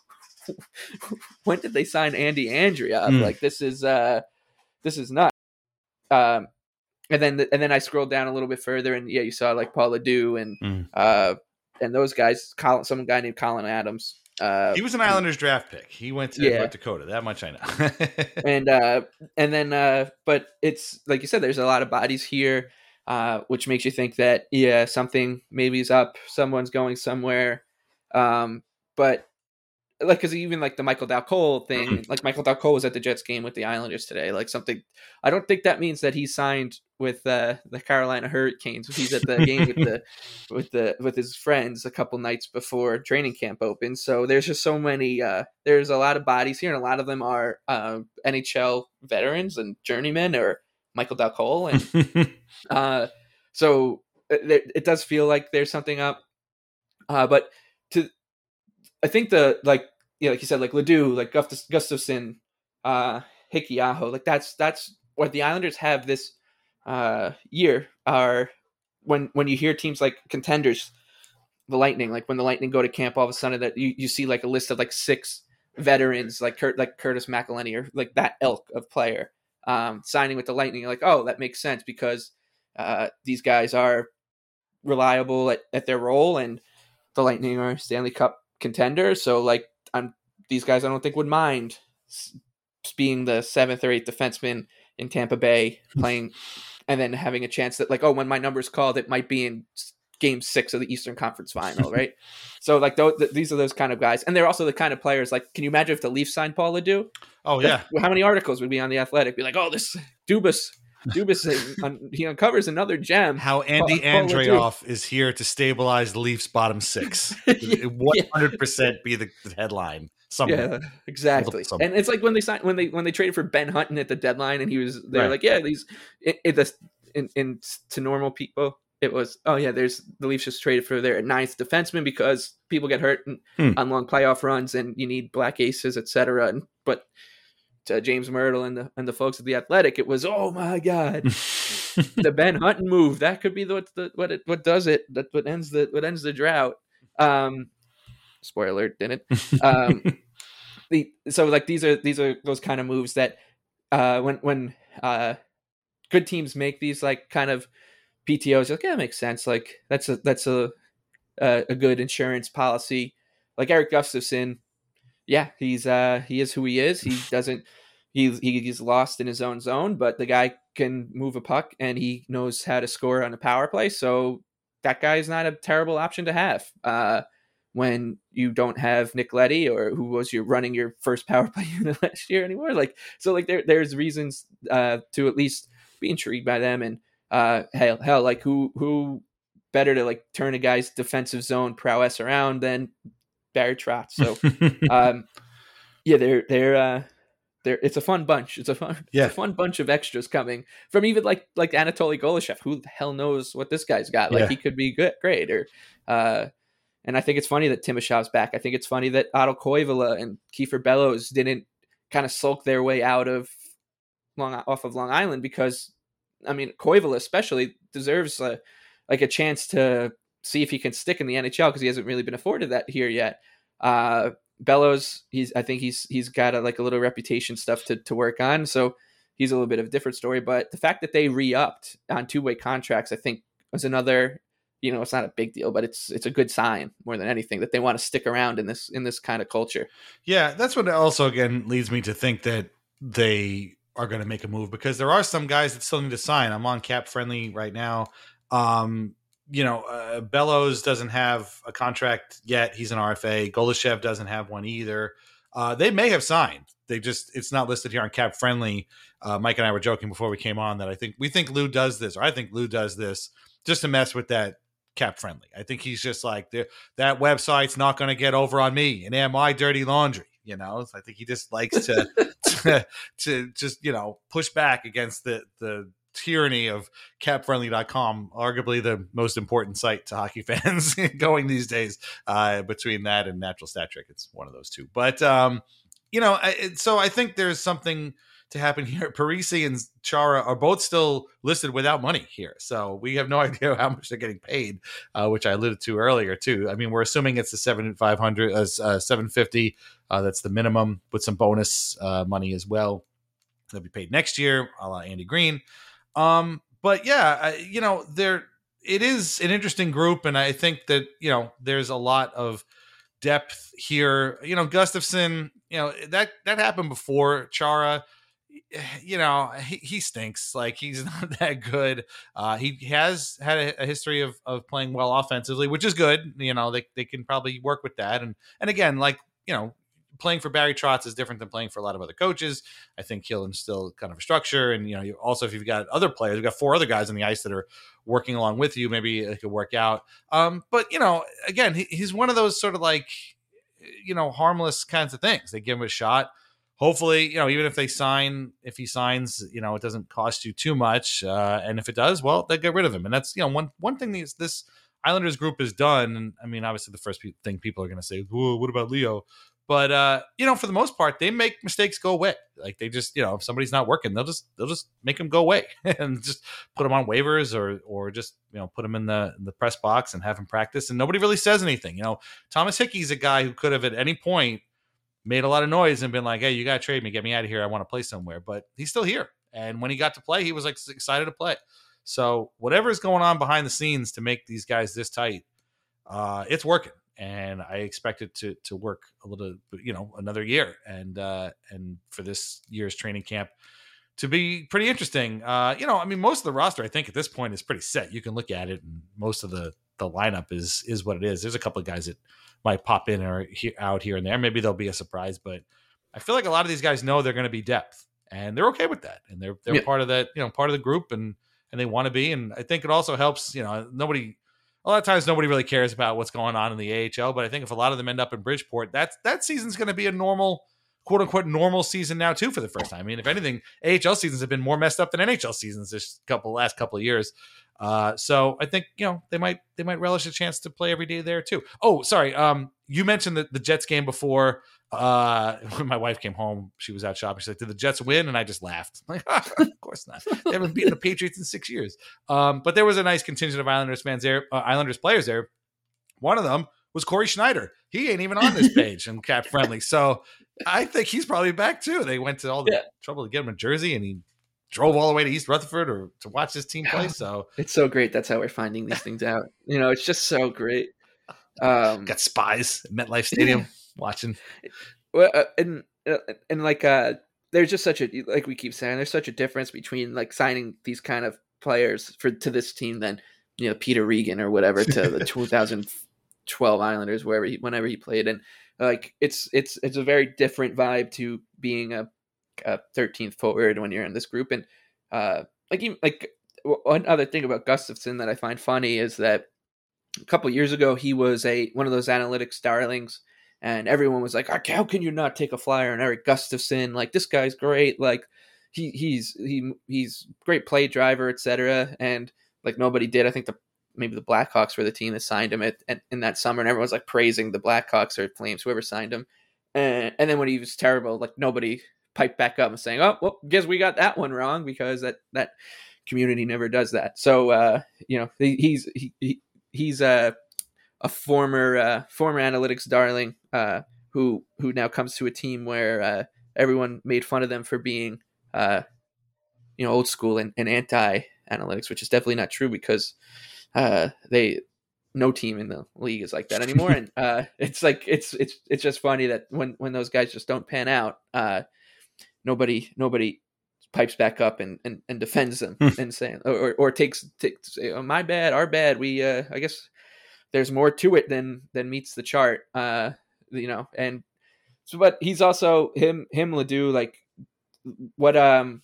when did they sign Andy Andreev? Mm. Like this is uh, this is nuts. Um, And then, and then I scrolled down a little bit further, and yeah, you saw like Paul Ledoux and mm. uh, and those guys. Colin, some guy named Colin Adams. Uh, he was an Islanders draft pick. He went to yeah. North Dakota. That much I know. and uh, and then, uh, but it's like you said, there's a lot of bodies here, uh, which makes you think that yeah, something maybe is up. Someone's going somewhere. Um, but like, because even like the Michael Dal-Cole thing, like Michael Dal-Cole was at the Jets game with the Islanders today. Like something, I don't think that means that he signed with uh, the Carolina Hurricanes. He's at the game with the with the with his friends a couple nights before training camp opens. So there's just so many. Uh, there's a lot of bodies here, and a lot of them are uh, N H L veterans and journeymen, or Michael Dal-Cole, and uh, so it, it does feel like there's something up. Uh, but to I think the like yeah, like you said, like Ledoux, like Gustafsson, uh, Hickey-Aho, like that's that's what the Islanders have this uh, year. Are when when you hear teams like contenders, the Lightning, like when the Lightning go to camp, all of a sudden that you, you see like a list of like six veterans, like Kurt, like Curtis McElhinney, or like that ilk of player um, signing with the Lightning. You're like, oh, that makes sense because uh, these guys are reliable at, at their role, and the Lightning are Stanley Cup contender, so like I'm these guys I don't think would mind being the seventh or eighth defenseman in Tampa Bay playing, and then having a chance that like, oh, when my number's called, it might be in game six of the Eastern Conference Final, right? So like those, th- these are those kind of guys, and they're also the kind of players like, can you imagine if the Leafs signed Paul Ledoux? Oh yeah, like, how many articles would be on the Athletic? Be like, oh, this Dubas. Dubas, he uncovers another gem. How Andy Paul, Andreoff Paul is here to stabilize the Leafs' bottom six. one hundred percent be the, the headline. Somewhere. Yeah, exactly. Somewhere. And it's like when they signed when they when they traded for Ben Hutton at the deadline, and he was they're right. like, yeah, these it, it, in, in to normal people, it was oh yeah, there's the Leafs just traded for their ninth defenseman because people get hurt in, hmm. on long playoff runs, and you need black aces, et cetera. And but. To James Myrtle and the and the folks at the Athletic, it was oh my god, the Ben Hutton move that could be the, the what it what does it that what ends the what ends the drought. Um, spoiler alert, didn't it? Um, the so like these are these are those kind of moves that uh, when when uh, good teams make these like kind of P T Os, like yeah, it makes sense. Like that's a that's a a, a good insurance policy. Like Eric Gustafsson. Yeah, he's uh he is who he is. He doesn't he he's lost in his own zone, but the guy can move a puck and he knows how to score on a power play. So that guy is not a terrible option to have. Uh, when you don't have Nick Leddy, or who was your running your first power play unit last year anymore. Like, so like there, there's reasons uh, to at least be intrigued by them. And uh, hell, hell, like who, who better to like turn a guy's defensive zone prowess around than Barry Trotz. So um, yeah, they're, they're, uh, they're, it's a fun bunch. It's a fun, yeah. it's a fun bunch of extras coming from even like, like Anatoly Golishev. Who the hell knows what this guy's got? Like, yeah. he could be good, great. Or, uh, And I think it's funny that Timoshov's back. I think it's funny that Otto Koivula and Kiefer Bellows didn't kind of sulk their way out of Long off of Long Island, because, I mean, Koivula especially deserves a, like a chance to see if he can stick in the N H L, because he hasn't really been afforded that here yet. Uh, Bellows, he's I think he's he's got a, like a little reputation stuff to to work on, so he's a little bit of a different story. But the fact that they re-upped on two-way contracts, I think, was another. You know, it's not a big deal, but it's it's a good sign more than anything that they want to stick around in this in this kind of culture. Yeah, that's what also again leads me to think that they are going to make a move, because there are some guys that still need to sign. I'm on Cap Friendly right now. Um, you know, uh, Bellows doesn't have a contract yet. He's an R F A. Golishev doesn't have one either. Uh, they may have signed. They just it's not listed here on Cap Friendly. Uh, Mike and I were joking before we came on that I think we think Lou does this, or I think Lou does this just to mess with that Cap Friendly. I think he's just like, that website's not going to get over on me and am I dirty laundry, you know? I think he just likes to, to, to just, you know, push back against the, the tyranny of cap friendly dot com, arguably the most important site to hockey fans going these days. Uh, between that and Natural Stat Trick, it's one of those two. But, um, you know, I, so I think there's something to happen here. Parisi and Chara are both still listed without money here, so we have no idea how much they're getting paid, uh, which I alluded to earlier too. I mean, we're assuming it's the seven five hundred, uh, uh, seven fifty. Uh, that's the minimum, with some bonus uh, money as well. They'll be paid next year, a la Andy Green. Um, but yeah, I, you know, there it is an interesting group, and I think that you know there's a lot of depth here. You know, Gustafsson, you know that that happened before. Chara, you know, he, he stinks. Like, he's not that good. Uh, he has had a, a history of, of playing well offensively, which is good. You know, they, they can probably work with that. And, and again, like, you know, playing for Barry Trotz is different than playing for a lot of other coaches. I think he'll instill kind of a structure. And, you know, you also, if you've got other players, you've got four other guys on the ice that are working along with you, maybe it could work out. Um, but, you know, again, he, he's one of those sort of like, you know, harmless kinds of things. They give him a shot. Hopefully, you know, even if they sign, if he signs, you know, it doesn't cost you too much. Uh, and if it does, well, they get rid of him. And that's, you know, one one thing this, this Islanders group has done. And I mean, obviously, the first thing people are going to say, whoa, what about Leo? But, uh, you know, for the most part, they make mistakes go away. Like, they just, you know, if somebody's not working, they'll just they'll just make them go away and just put them on waivers, or or just, you know, put them in the in the press box and have them practice. And nobody really says anything. You know, Thomas Hickey's a guy who could have at any point made a lot of noise and been like, hey, you got to trade me, get me out of here, I want to play somewhere. But he's still here. And when he got to play, he was like excited to play. So whatever is going on behind the scenes to make these guys this tight, uh, it's working. And I expect it to to work a little, you know, another year. And uh, and for this year's training camp to be pretty interesting. Uh, you know, I mean, most of the roster, I think at this point, is pretty set. You can look at it, and most of the the lineup is is what it is. There's a couple of guys that might pop in or he, out here and there. Maybe there'll be a surprise, but I feel like a lot of these guys know they're going to be depth, and they're okay with that. And they're they're yeah. part of that, you know, part of the group, and and they want to be. And I think it also helps. You know, nobody. A lot of times nobody really cares about what's going on in the A H L, but I think if a lot of them end up in Bridgeport, that's that season's going to be a normal, quote unquote, normal season now too for the first time. I mean, if anything, A H L seasons have been more messed up than N H L seasons this couple last couple of years. Uh, so I think, you know, they might they might relish a chance to play every day there too. Oh, sorry. Um, you mentioned the, the Jets game before. Uh, when my wife came home, she was out shopping. She's like, "Did the Jets win?" And I just laughed. I'm like, oh, of course not. They haven't beaten the Patriots in six years. Um, but there was a nice contingent of Islanders fans there, uh, Islanders players there. One of them was Corey Schneider. He ain't even on this page and Cap Friendly. So I think he's probably back too. They went to all the yeah. trouble to get him a jersey, and he drove all the way to East Rutherford or to watch his team play. So it's so great. That's how we're finding these things out. You know, it's just so great. Um, Got spies at MetLife Stadium watching. Well, uh, and uh, and like uh, there's just such a, like we keep saying, there's such a difference between like signing these kind of players for to this team than, you know, Peter Regan or whatever to the two thousand twelve Islanders wherever he, whenever he played, and like it's it's it's a very different vibe to being a, a thirteenth forward when you're in this group. And uh, like even, like one other thing about Gustafsson that I find funny is that a couple years ago he was a one of those analytics darlings, and everyone was like, "How can you not take a flyer on Erik Gustafsson? Like this guy's great. Like he he's he he's great play driver, et cetera" And like nobody did. I think the maybe the Blackhawks were the team that signed him at, at, in that summer, and everyone's like praising the Blackhawks or Flames, whoever signed him. And, and then when he was terrible, like nobody piped back up and saying, "Oh, well, guess we got that one wrong," because that, that community never does that. So, uh, you know, he, he's, he, he he's a, a former, uh, former analytics darling, uh, who, who now comes to a team where, uh, everyone made fun of them for being, uh, you know, old school and, and anti analytics, which is definitely not true, because, uh they no team in the league is like that anymore. And uh it's like it's it's it's just funny that when when those guys just don't pan out, uh nobody nobody pipes back up and and, and defends them and saying or, or or takes takes oh, my bad, our bad, we uh I guess there's more to it than than meets the chart, uh you know. And so, but he's also him him Ledoux, like what um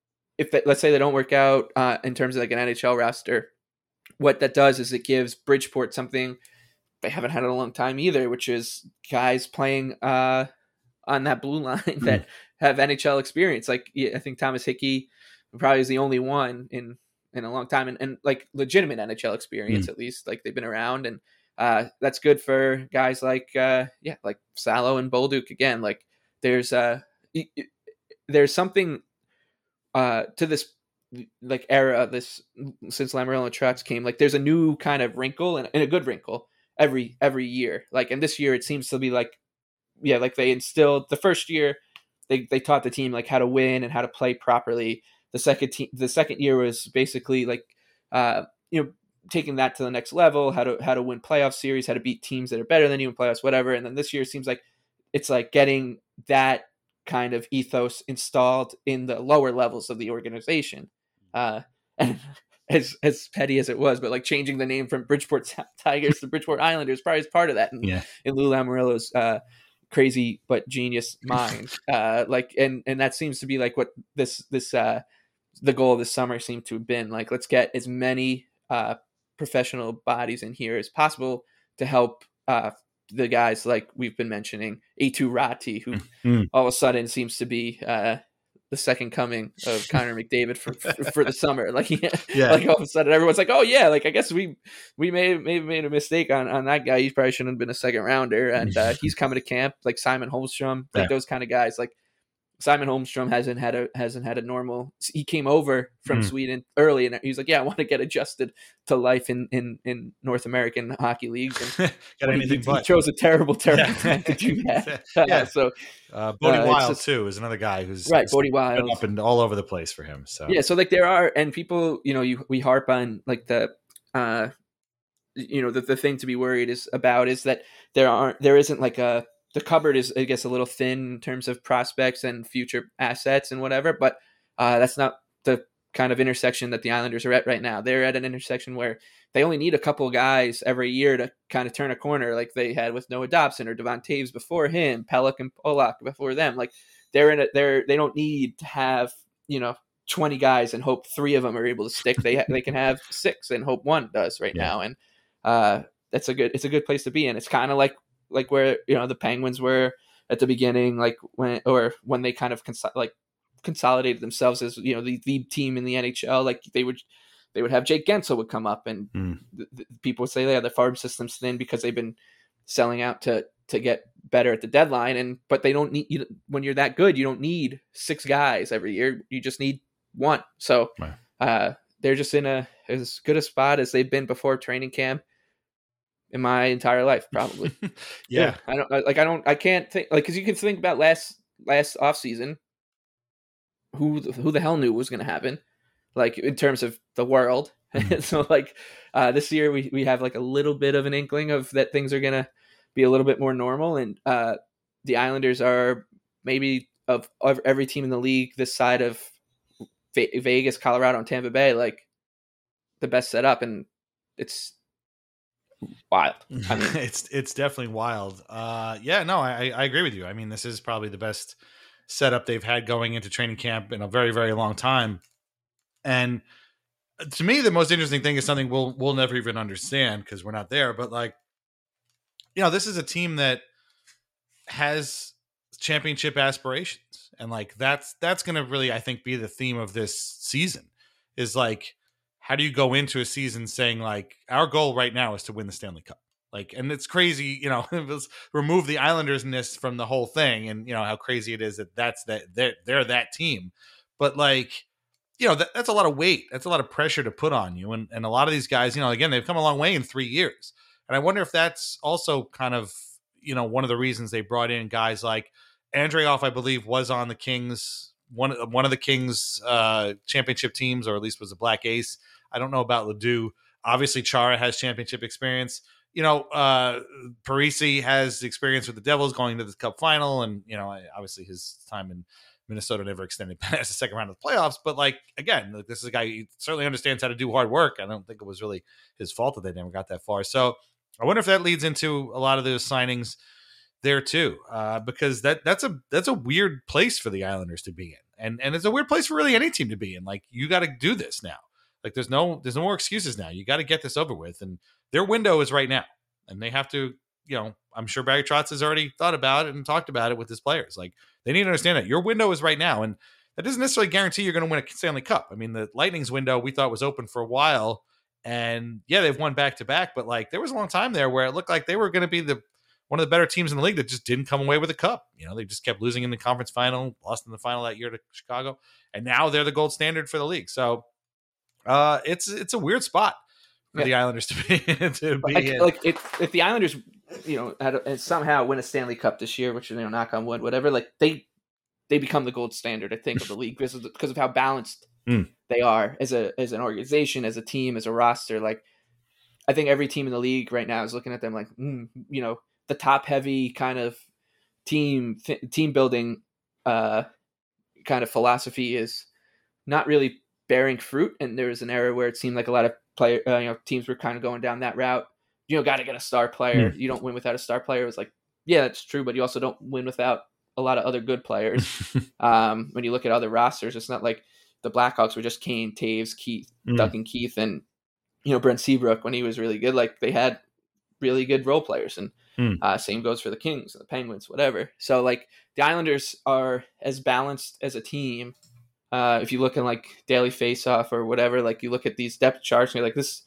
if they, let's say they don't work out uh in terms of like an N H L roster, what that does is it gives Bridgeport something they haven't had in a long time either, which is guys playing uh, on that blue line mm. that have N H L experience. Like I think Thomas Hickey probably is the only one in, in a long time, and, and like legitimate N H L experience, mm. at least. Like they've been around, and uh, that's good for guys like uh, yeah, like Salo and Bolduc. Again, like there's uh, there's something uh, to this like era this since Lamoriello Trucks came. Like there's a new kind of wrinkle, and, and a good wrinkle every every year. Like, and this year it seems to be like yeah like they instilled the first year they they taught the team like how to win and how to play properly. The second team the second year was basically like uh you know taking that to the next level, how to how to win playoff series, how to beat teams that are better than you in playoffs, whatever. And then this year it seems like it's like getting that kind of ethos installed in the lower levels of the organization. Uh, and as as petty as it was, but like changing the name from Bridgeport Tigers to Bridgeport Islanders probably is part of that. And yeah. in Lou Lamoriello's uh, crazy but genius mind, uh, like and and that seems to be like what this this uh, the goal of this summer seemed to have been. Like, let's get as many uh, professional bodies in here as possible to help uh, the guys like we've been mentioning, Eetu Ratti, who mm-hmm. all of a sudden seems to be. Uh, the second coming of Connor McDavid for, for, for the summer. Like, yeah, yeah. Like all of a sudden everyone's like, oh yeah, like I guess we, we may have, may have made a mistake on, on that guy. He probably shouldn't have been a second rounder. And uh, he's coming to camp, like Simon Holmstrom, like yeah. those kind of guys. Like Simon Holmstrom hasn't had a, hasn't had a normal, he came over from mm. Sweden early and he's like, yeah, I want to get adjusted to life in, in, in North American hockey leagues. And Got anything he, but. he chose a terrible, terrible yeah. time to do that. yeah. Uh, so, Uh, Bodie uh, Wild just, too is another guy who's right. Bodie Wild up and all over the place for him. So yeah, so like there are, and people, you know, you we harp on like the, uh, you know, the the thing to be worried is about is that there aren't there isn't like a the cupboard is I guess a little thin in terms of prospects and future assets and whatever, but uh, that's not the kind of intersection that the Islanders are at right now. They're at an intersection where they only need a couple of guys every year to kind of turn a corner, like they had with Noah Dobson or Devon Taves before him, Pelech and Polak before them. Like they're in a, they're they don't need to have you know twenty guys and hope three of them are able to stick. They ha- they can have six and hope one does right yeah. now, and uh, that's a good it's a good place to be in. It's kind of like like where you know the Penguins were at the beginning, like when or when they kind of cons- like consolidated themselves as you know the the team in the N H L. Like they would. They would have Jake Gensel would come up, and mm. th- th- people would say, "Yeah, the farm system's thin because they've been selling out to to get better at the deadline." And but they don't need you, when you're that good, you don't need six guys every year. You just need one. So right. uh, they're just in a as good a spot as they've been before training camp in my entire life, probably. yeah. yeah, I don't like. I don't. I can't think like because you can think about last last off season. Who who the hell knew was going to happen? Like in terms of the world. Mm-hmm. So like uh, this year we, we have like a little bit of an inkling of that things are going to be a little bit more normal. And uh, the Islanders are maybe of, of every team in the league, this side of Ve- Vegas, Colorado, and Tampa Bay, like the best set up. And it's wild. I mean, it's it's definitely wild. Uh, yeah, no, I, I agree with you. I mean, this is probably the best setup they've had going into training camp in a very, very long time. And to me, the most interesting thing is something we'll we'll never even understand because we're not there. But like, you know, this is a team that has championship aspirations, and like that's that's going to really, I think, be the theme of this season. Is like, how do you go into a season saying like our goal right now is to win the Stanley Cup? Like, and it's crazy, you know, let's remove the Islanders-ness from the whole thing, and you know how crazy it is that that's that they're, they're that team. But like, you know, that, that's a lot of weight. That's a lot of pressure to put on you. And and a lot of these guys, you know, again, they've come a long way in three years. And I wonder if that's also kind of, you know, one of the reasons they brought in guys like Andreoff, I believe, was on the Kings, one, one of the Kings uh, championship teams, or at least was a Black Ace. I don't know about Ledoux. Obviously, Chara has championship experience. You know, uh, Parisi has experience with the Devils going to the Cup final. And, you know, obviously his time in Minnesota never extended past the second round of the playoffs. But, like, again, this is a guy who certainly understands how to do hard work. I don't think it was really his fault that they never got that far. So I wonder if that leads into a lot of those signings there too, uh, because that that's a that's a weird place for the Islanders to be in. And and it's a weird place for really any team to be in. Like, you got to do this now. Like, there's no there's no more excuses now. You got to get this over with. And their window is right now. And they have to, you know, I'm sure Barry Trotz has already thought about it and talked about it with his players. Like, they need to understand that your window is right now. And that doesn't necessarily guarantee you're going to win a Stanley Cup. I mean, the Lightning's window we thought was open for a while. And yeah, they've won back to back. But like, there was a long time there where it looked like they were going to be the one of the better teams in the league that just didn't come away with a cup. You know, they just kept losing in the conference final, lost in the final that year to Chicago. And now they're the gold standard for the league. So uh, it's it's a weird spot for yeah. the Islanders to be, to be like, in. Like if, if the Islanders, you know, had a, somehow win a Stanley Cup this year, which, you know, knock on wood, whatever, like they they become the gold standard, I think, of the league because of, the, because of how balanced mm. they are as a as an organization, as a team, as a roster. Like, I think every team in the league right now is looking at them like, mm, you know, the top heavy kind of team th- team building uh, kind of philosophy is not really bearing fruit. And there was an era where it seemed like a lot of player, uh, you know, teams were kind of going down that route. You know, got to get a star player. Mm. You don't win without a star player. It was like, yeah, that's true, but you also don't win without a lot of other good players. um, when you look at other rosters, it's not like the Blackhawks were just Kane, Taves, Keith, mm. Duncan Keith, and you know, Brent Seabrook when he was really good. Like, they had really good role players, and mm. uh, same goes for the Kings, the Penguins, whatever. So like the Islanders are as balanced as a team. Uh, if you look in like daily faceoff or whatever, like you look at these depth charts and you're like, this,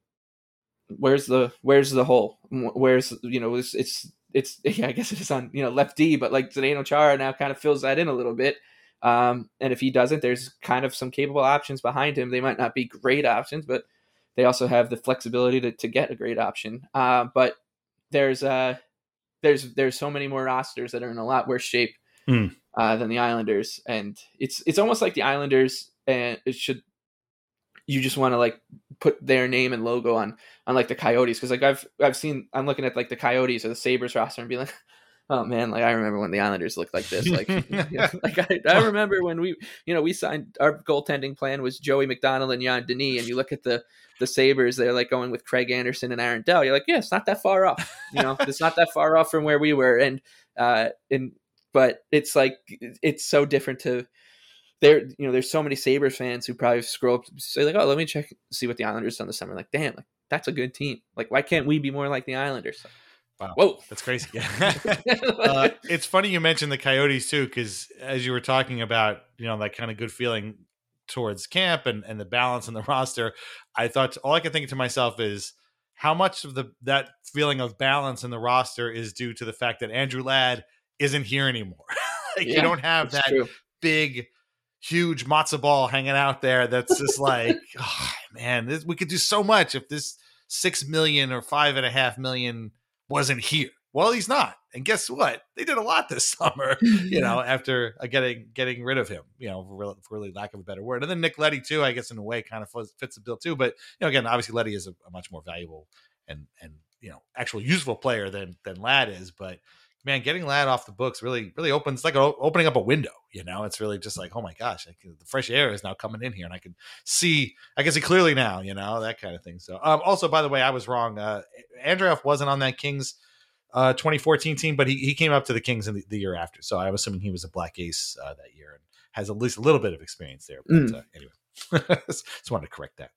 where's the, where's the hole? Where's, you know, it's, it's, it's yeah, I guess it is on, you know, left D, but like Zdeno Chara now kind of fills that in a little bit. Um, and if he doesn't, there's kind of some capable options behind him. They might not be great options, but they also have the flexibility to, to get a great option. Uh, but there's uh, there's there's so many more rosters that are in a lot worse shape mm. uh, than the Islanders, and it's it's almost like the Islanders, and it should you just want to like put their name and logo on on like the Coyotes, because like I've I've seen I'm looking at like the Coyotes or the Sabres roster and be like, oh man, like I remember when the Islanders looked like this. Like, you know, like I, I remember when we, you know, we signed, our goaltending plan was Joey McDonald and Jan Denis, and you look at the the Sabres, they're like going with Craig Anderson and Aaron Dell. You're like, yeah, it's not that far off. You know, it's not that far off from where we were, and uh, and but it's like it's so different to there. You know, there's so many Sabres fans who probably scroll up, say like, oh, let me check, see what the Islanders done this summer. Like, damn, like that's a good team. Like, why can't we be more like the Islanders? Wow. Whoa, that's crazy. Yeah. uh, it's funny you mentioned the Coyotes too, because as you were talking about, you know, that kind of good feeling towards camp and, and the balance in the roster, I thought all I could think to myself is how much of the that feeling of balance in the roster is due to the fact that Andrew Ladd isn't here anymore. Like, yeah, you don't have that true. big, huge matzo ball hanging out there. That's just like, oh, man, this, we could do so much if this six million or five and a half million wasn't here. Well, he's not. And guess what? They did a lot this summer, you know, after uh, getting getting rid of him, you know, for really, for really lack of a better word. And then Nick Leddy, too, I guess, in a way, kind of fits the bill, too. But, you know, again, obviously, Leddy is a, a much more valuable and, and, you know, actual useful player than than Ladd is. But man, getting Ladd off the books really, really opens like a, opening up a window. You know, it's really just like, oh my gosh, I can, the fresh air is now coming in here, and I can see, I can see clearly now. You know, that kind of thing. So, um, also, by the way, I was wrong. Uh, Andreoff wasn't on that Kings uh, twenty fourteen team, but he he came up to the Kings in the, the year after. So I was assuming he was a Black Ace uh, that year and has at least a little bit of experience there. But Mm. uh, anyway, just wanted to correct that.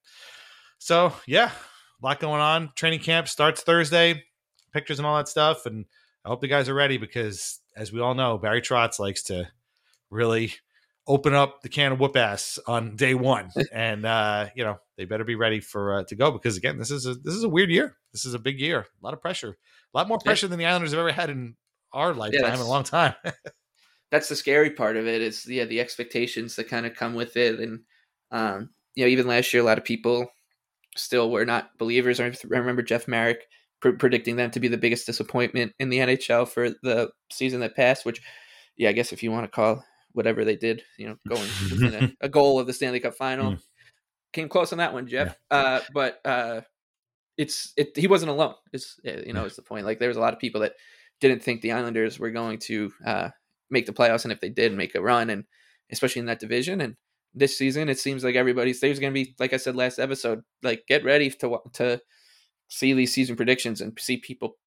So yeah, a lot going on. Training camp starts Thursday. Pictures and all that stuff, and I hope the guys are ready because, as we all know, Barry Trotz likes to really open up the can of whoop ass on day one, and uh, you know they better be ready for uh, to go because again, this is a this is a weird year. This is a big year. A lot of pressure, a lot more pressure yeah. than the Islanders have ever had in our lifetime yeah, in a long time. That's the scary part of it is yeah the expectations that kind of come with it, and um, you know even last year a lot of people still were not believers. I remember Jeff Marek predicting them to be the biggest disappointment in the N H L for the season that passed, which, yeah, I guess if you want to call whatever they did, you know, going within a, a goal of the Stanley Cup final, mm. came close on that one, Jeff. Yeah. Uh, but uh, it's it. He wasn't alone. It's you know, it's the point. Like there was a lot of people that didn't think the Islanders were going to uh, make the playoffs, and if they did, make a run, and especially in that division. And this season, it seems like everybody's there's going to be, like I said last episode, like get ready to to. see these season predictions and see people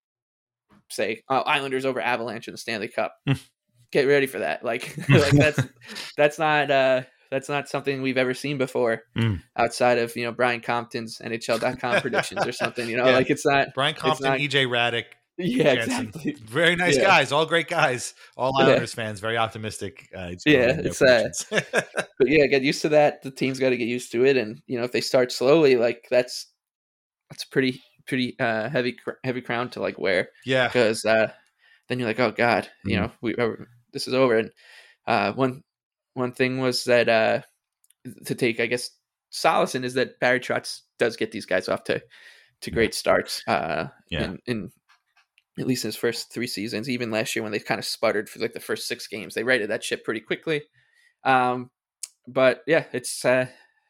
say, "Oh, Islanders over Avalanche in the Stanley Cup." Get ready for that. Like, like that's that's not uh, that's not something we've ever seen before mm. outside of you know Brian Compton's N H L dot com predictions or something. You know, yeah. like it's not Brian Compton, not, E J Raddick. Yeah, Jensen. exactly. Very nice yeah. guys, all great guys, all Islanders yeah. fans, very optimistic. Uh, yeah, it's uh, but yeah, get used to that. The team's got to get used to it, and you know if they start slowly, like that's that's pretty. pretty uh heavy heavy crown to like wear yeah because uh then you're like oh god you mm. know we uh, this is over. And uh one one thing was that uh to take I guess solace in is that Barry Trotz does get these guys off to to great starts uh yeah in, in at least in his first three seasons. Even last year when they kind of sputtered for like the first six games, they righted that ship pretty quickly. Um but yeah it's uh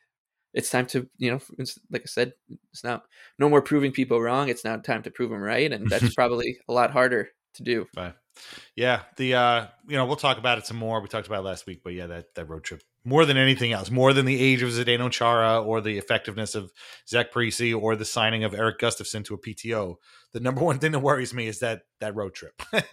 It's time to, you know, it's, like I said, it's now no more proving people wrong. It's now time to prove them right. And that's probably a lot harder to do. Right. Yeah. The, uh, you know, we'll talk about it some more. We talked about it last week, but yeah, that, that road trip, more than anything else, more than the age of Zdeno Chara or the effectiveness of Zach Parise or the signing of Eric Gustafsson to a P T O. The number one thing that worries me is that, that road trip.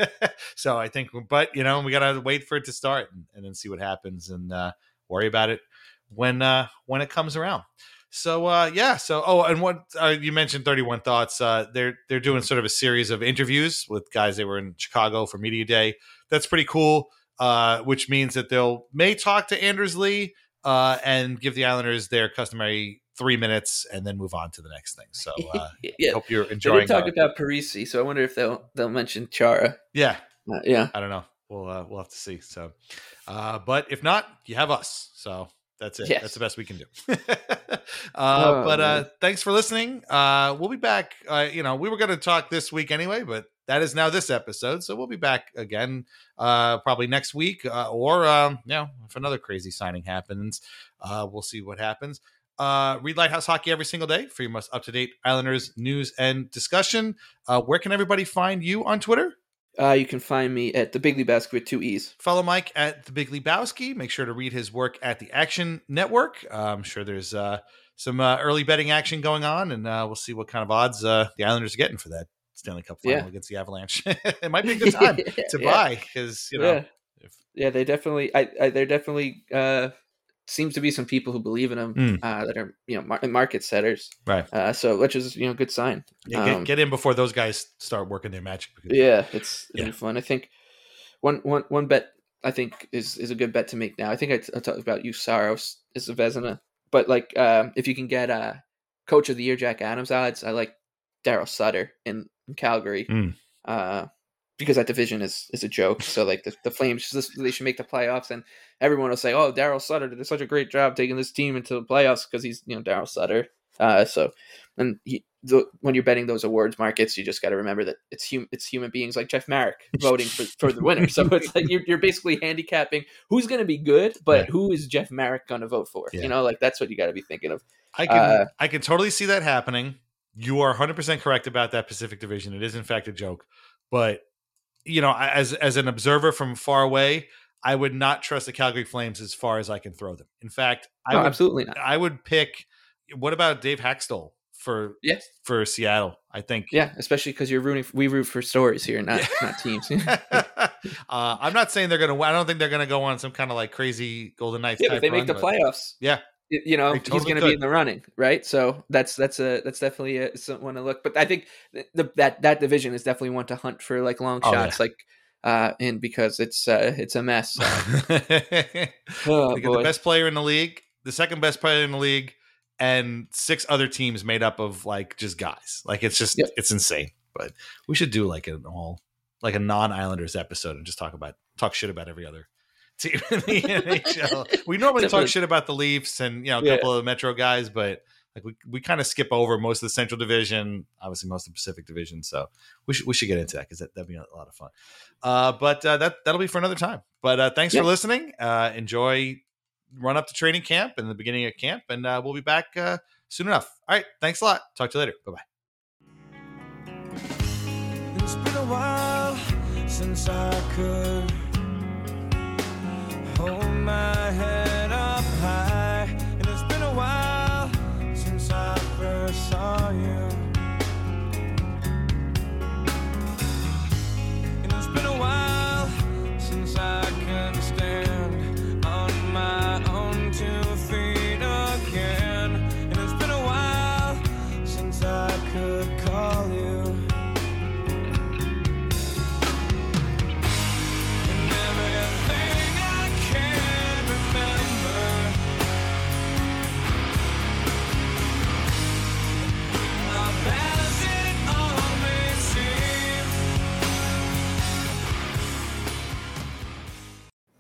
So I think, but, you know, we got to wait for it to start and, and then see what happens and uh, worry about it when uh when it comes around. So uh yeah so oh and what uh, you mentioned thirty-one Thoughts, uh they're they're doing sort of a series of interviews with guys. They were in Chicago for media day. That's pretty cool, uh which means that they'll may talk to Anders Lee uh and give the Islanders their customary three minutes and then move on to the next thing. So uh yeah, hope you're enjoying. They talk uh, about Parise, so I wonder if they'll they'll mention Chara. Yeah uh, yeah I don't know, we'll uh, we'll have to see. So uh but if not, you have us, so that's it. Yes. That's the best we can do. uh, oh, but uh, thanks for listening. Uh, we'll be back. Uh, you know, we were going to talk this week anyway, but that is now this episode. So we'll be back again uh, probably next week uh, or, um, you know, if another crazy signing happens, uh, we'll see what happens. Uh, read Lighthouse Hockey every single day for your most up-to-date Islanders news and discussion. Uh, where can everybody find you on Twitter? Uh, you can find me at the Big Lebowski with two E's. Follow Mike at the Big Lebowski. Make sure to read his work at the Action Network. Uh, I'm sure there's uh, some uh, early betting action going on, and uh, we'll see what kind of odds uh, the Islanders are getting for that Stanley Cup final yeah. against the Avalanche. It might be a good time to yeah. buy because you know. Yeah, if... yeah they definitely. I, I they're definitely. Uh, seems to be some people who believe in them mm. uh, that are you know mar- market setters, right? Uh, so which is you know a good sign. Yeah, get, um, get in before those guys start working their magic. Because, yeah, it's yeah. it'll be fun. I think one one one bet I think is is a good bet to make now. I think I, t- I talked about you Saros is a Vezina, but like um, if you can get a uh, Coach of the Year Jack Adams odds, I like Daryl Sutter in, in Calgary. Mm. Uh, because that division is, is a joke. So like the, the Flames, they should make the playoffs, and everyone will say, "Oh, Daryl Sutter did such a great job taking this team into the playoffs because he's you know Daryl Sutter." Uh, so and he, the, when you're betting those awards markets, you just got to remember that it's hum, it's human beings like Jeff Marek voting for, for the winner. So it's like you're, you're basically handicapping who's going to be good, but yeah. who is Jeff Marek going to vote for? Yeah. You know, like that's what you got to be thinking of. I can uh, I can totally see that happening. You are one hundred percent correct about that Pacific Division. It is in fact a joke, but you know, as as an observer from far away, I would not trust the Calgary Flames as far as I can throw them. In fact, I No, would absolutely not. I would pick. What about Dave Haxtell for Yes. for Seattle? I think. Yeah, especially because you're rooting. We root for stories here, not not teams. uh, I'm not saying they're going to. I don't think they're going to go on some kind of like crazy Golden Knights. Yeah, type if they run, make the but- playoffs, Yeah, you know, They he's totally going to could. be in the running, right? So that's that's a that's definitely a, someone to look. But I think the, that that division is definitely one to hunt for like long Oh, shots, like uh, and because it's uh, it's a mess. So. Oh, they got boy. the best player in the league, the second best player in the league, and six other teams made up of like just guys. Like it's just Yep. it's insane. But we should do like an all like a non-Islanders episode and just talk about talk shit about every other team in the N H L. We normally talk Definitely. shit about the Leafs and you know a Yeah. couple of the Metro guys, but like we, we kind of skip over most of the Central Division, obviously most of the Pacific Division. So we should we should get into that because that, that'd be a lot of fun. Uh, but uh, that that'll be for another time. But uh, thanks Yeah. for listening. Uh, enjoy run up to training camp and the beginning of camp, and uh, we'll be back uh, soon enough. All right, thanks a lot. Talk to you later. Bye bye. It's been a while since I could hold my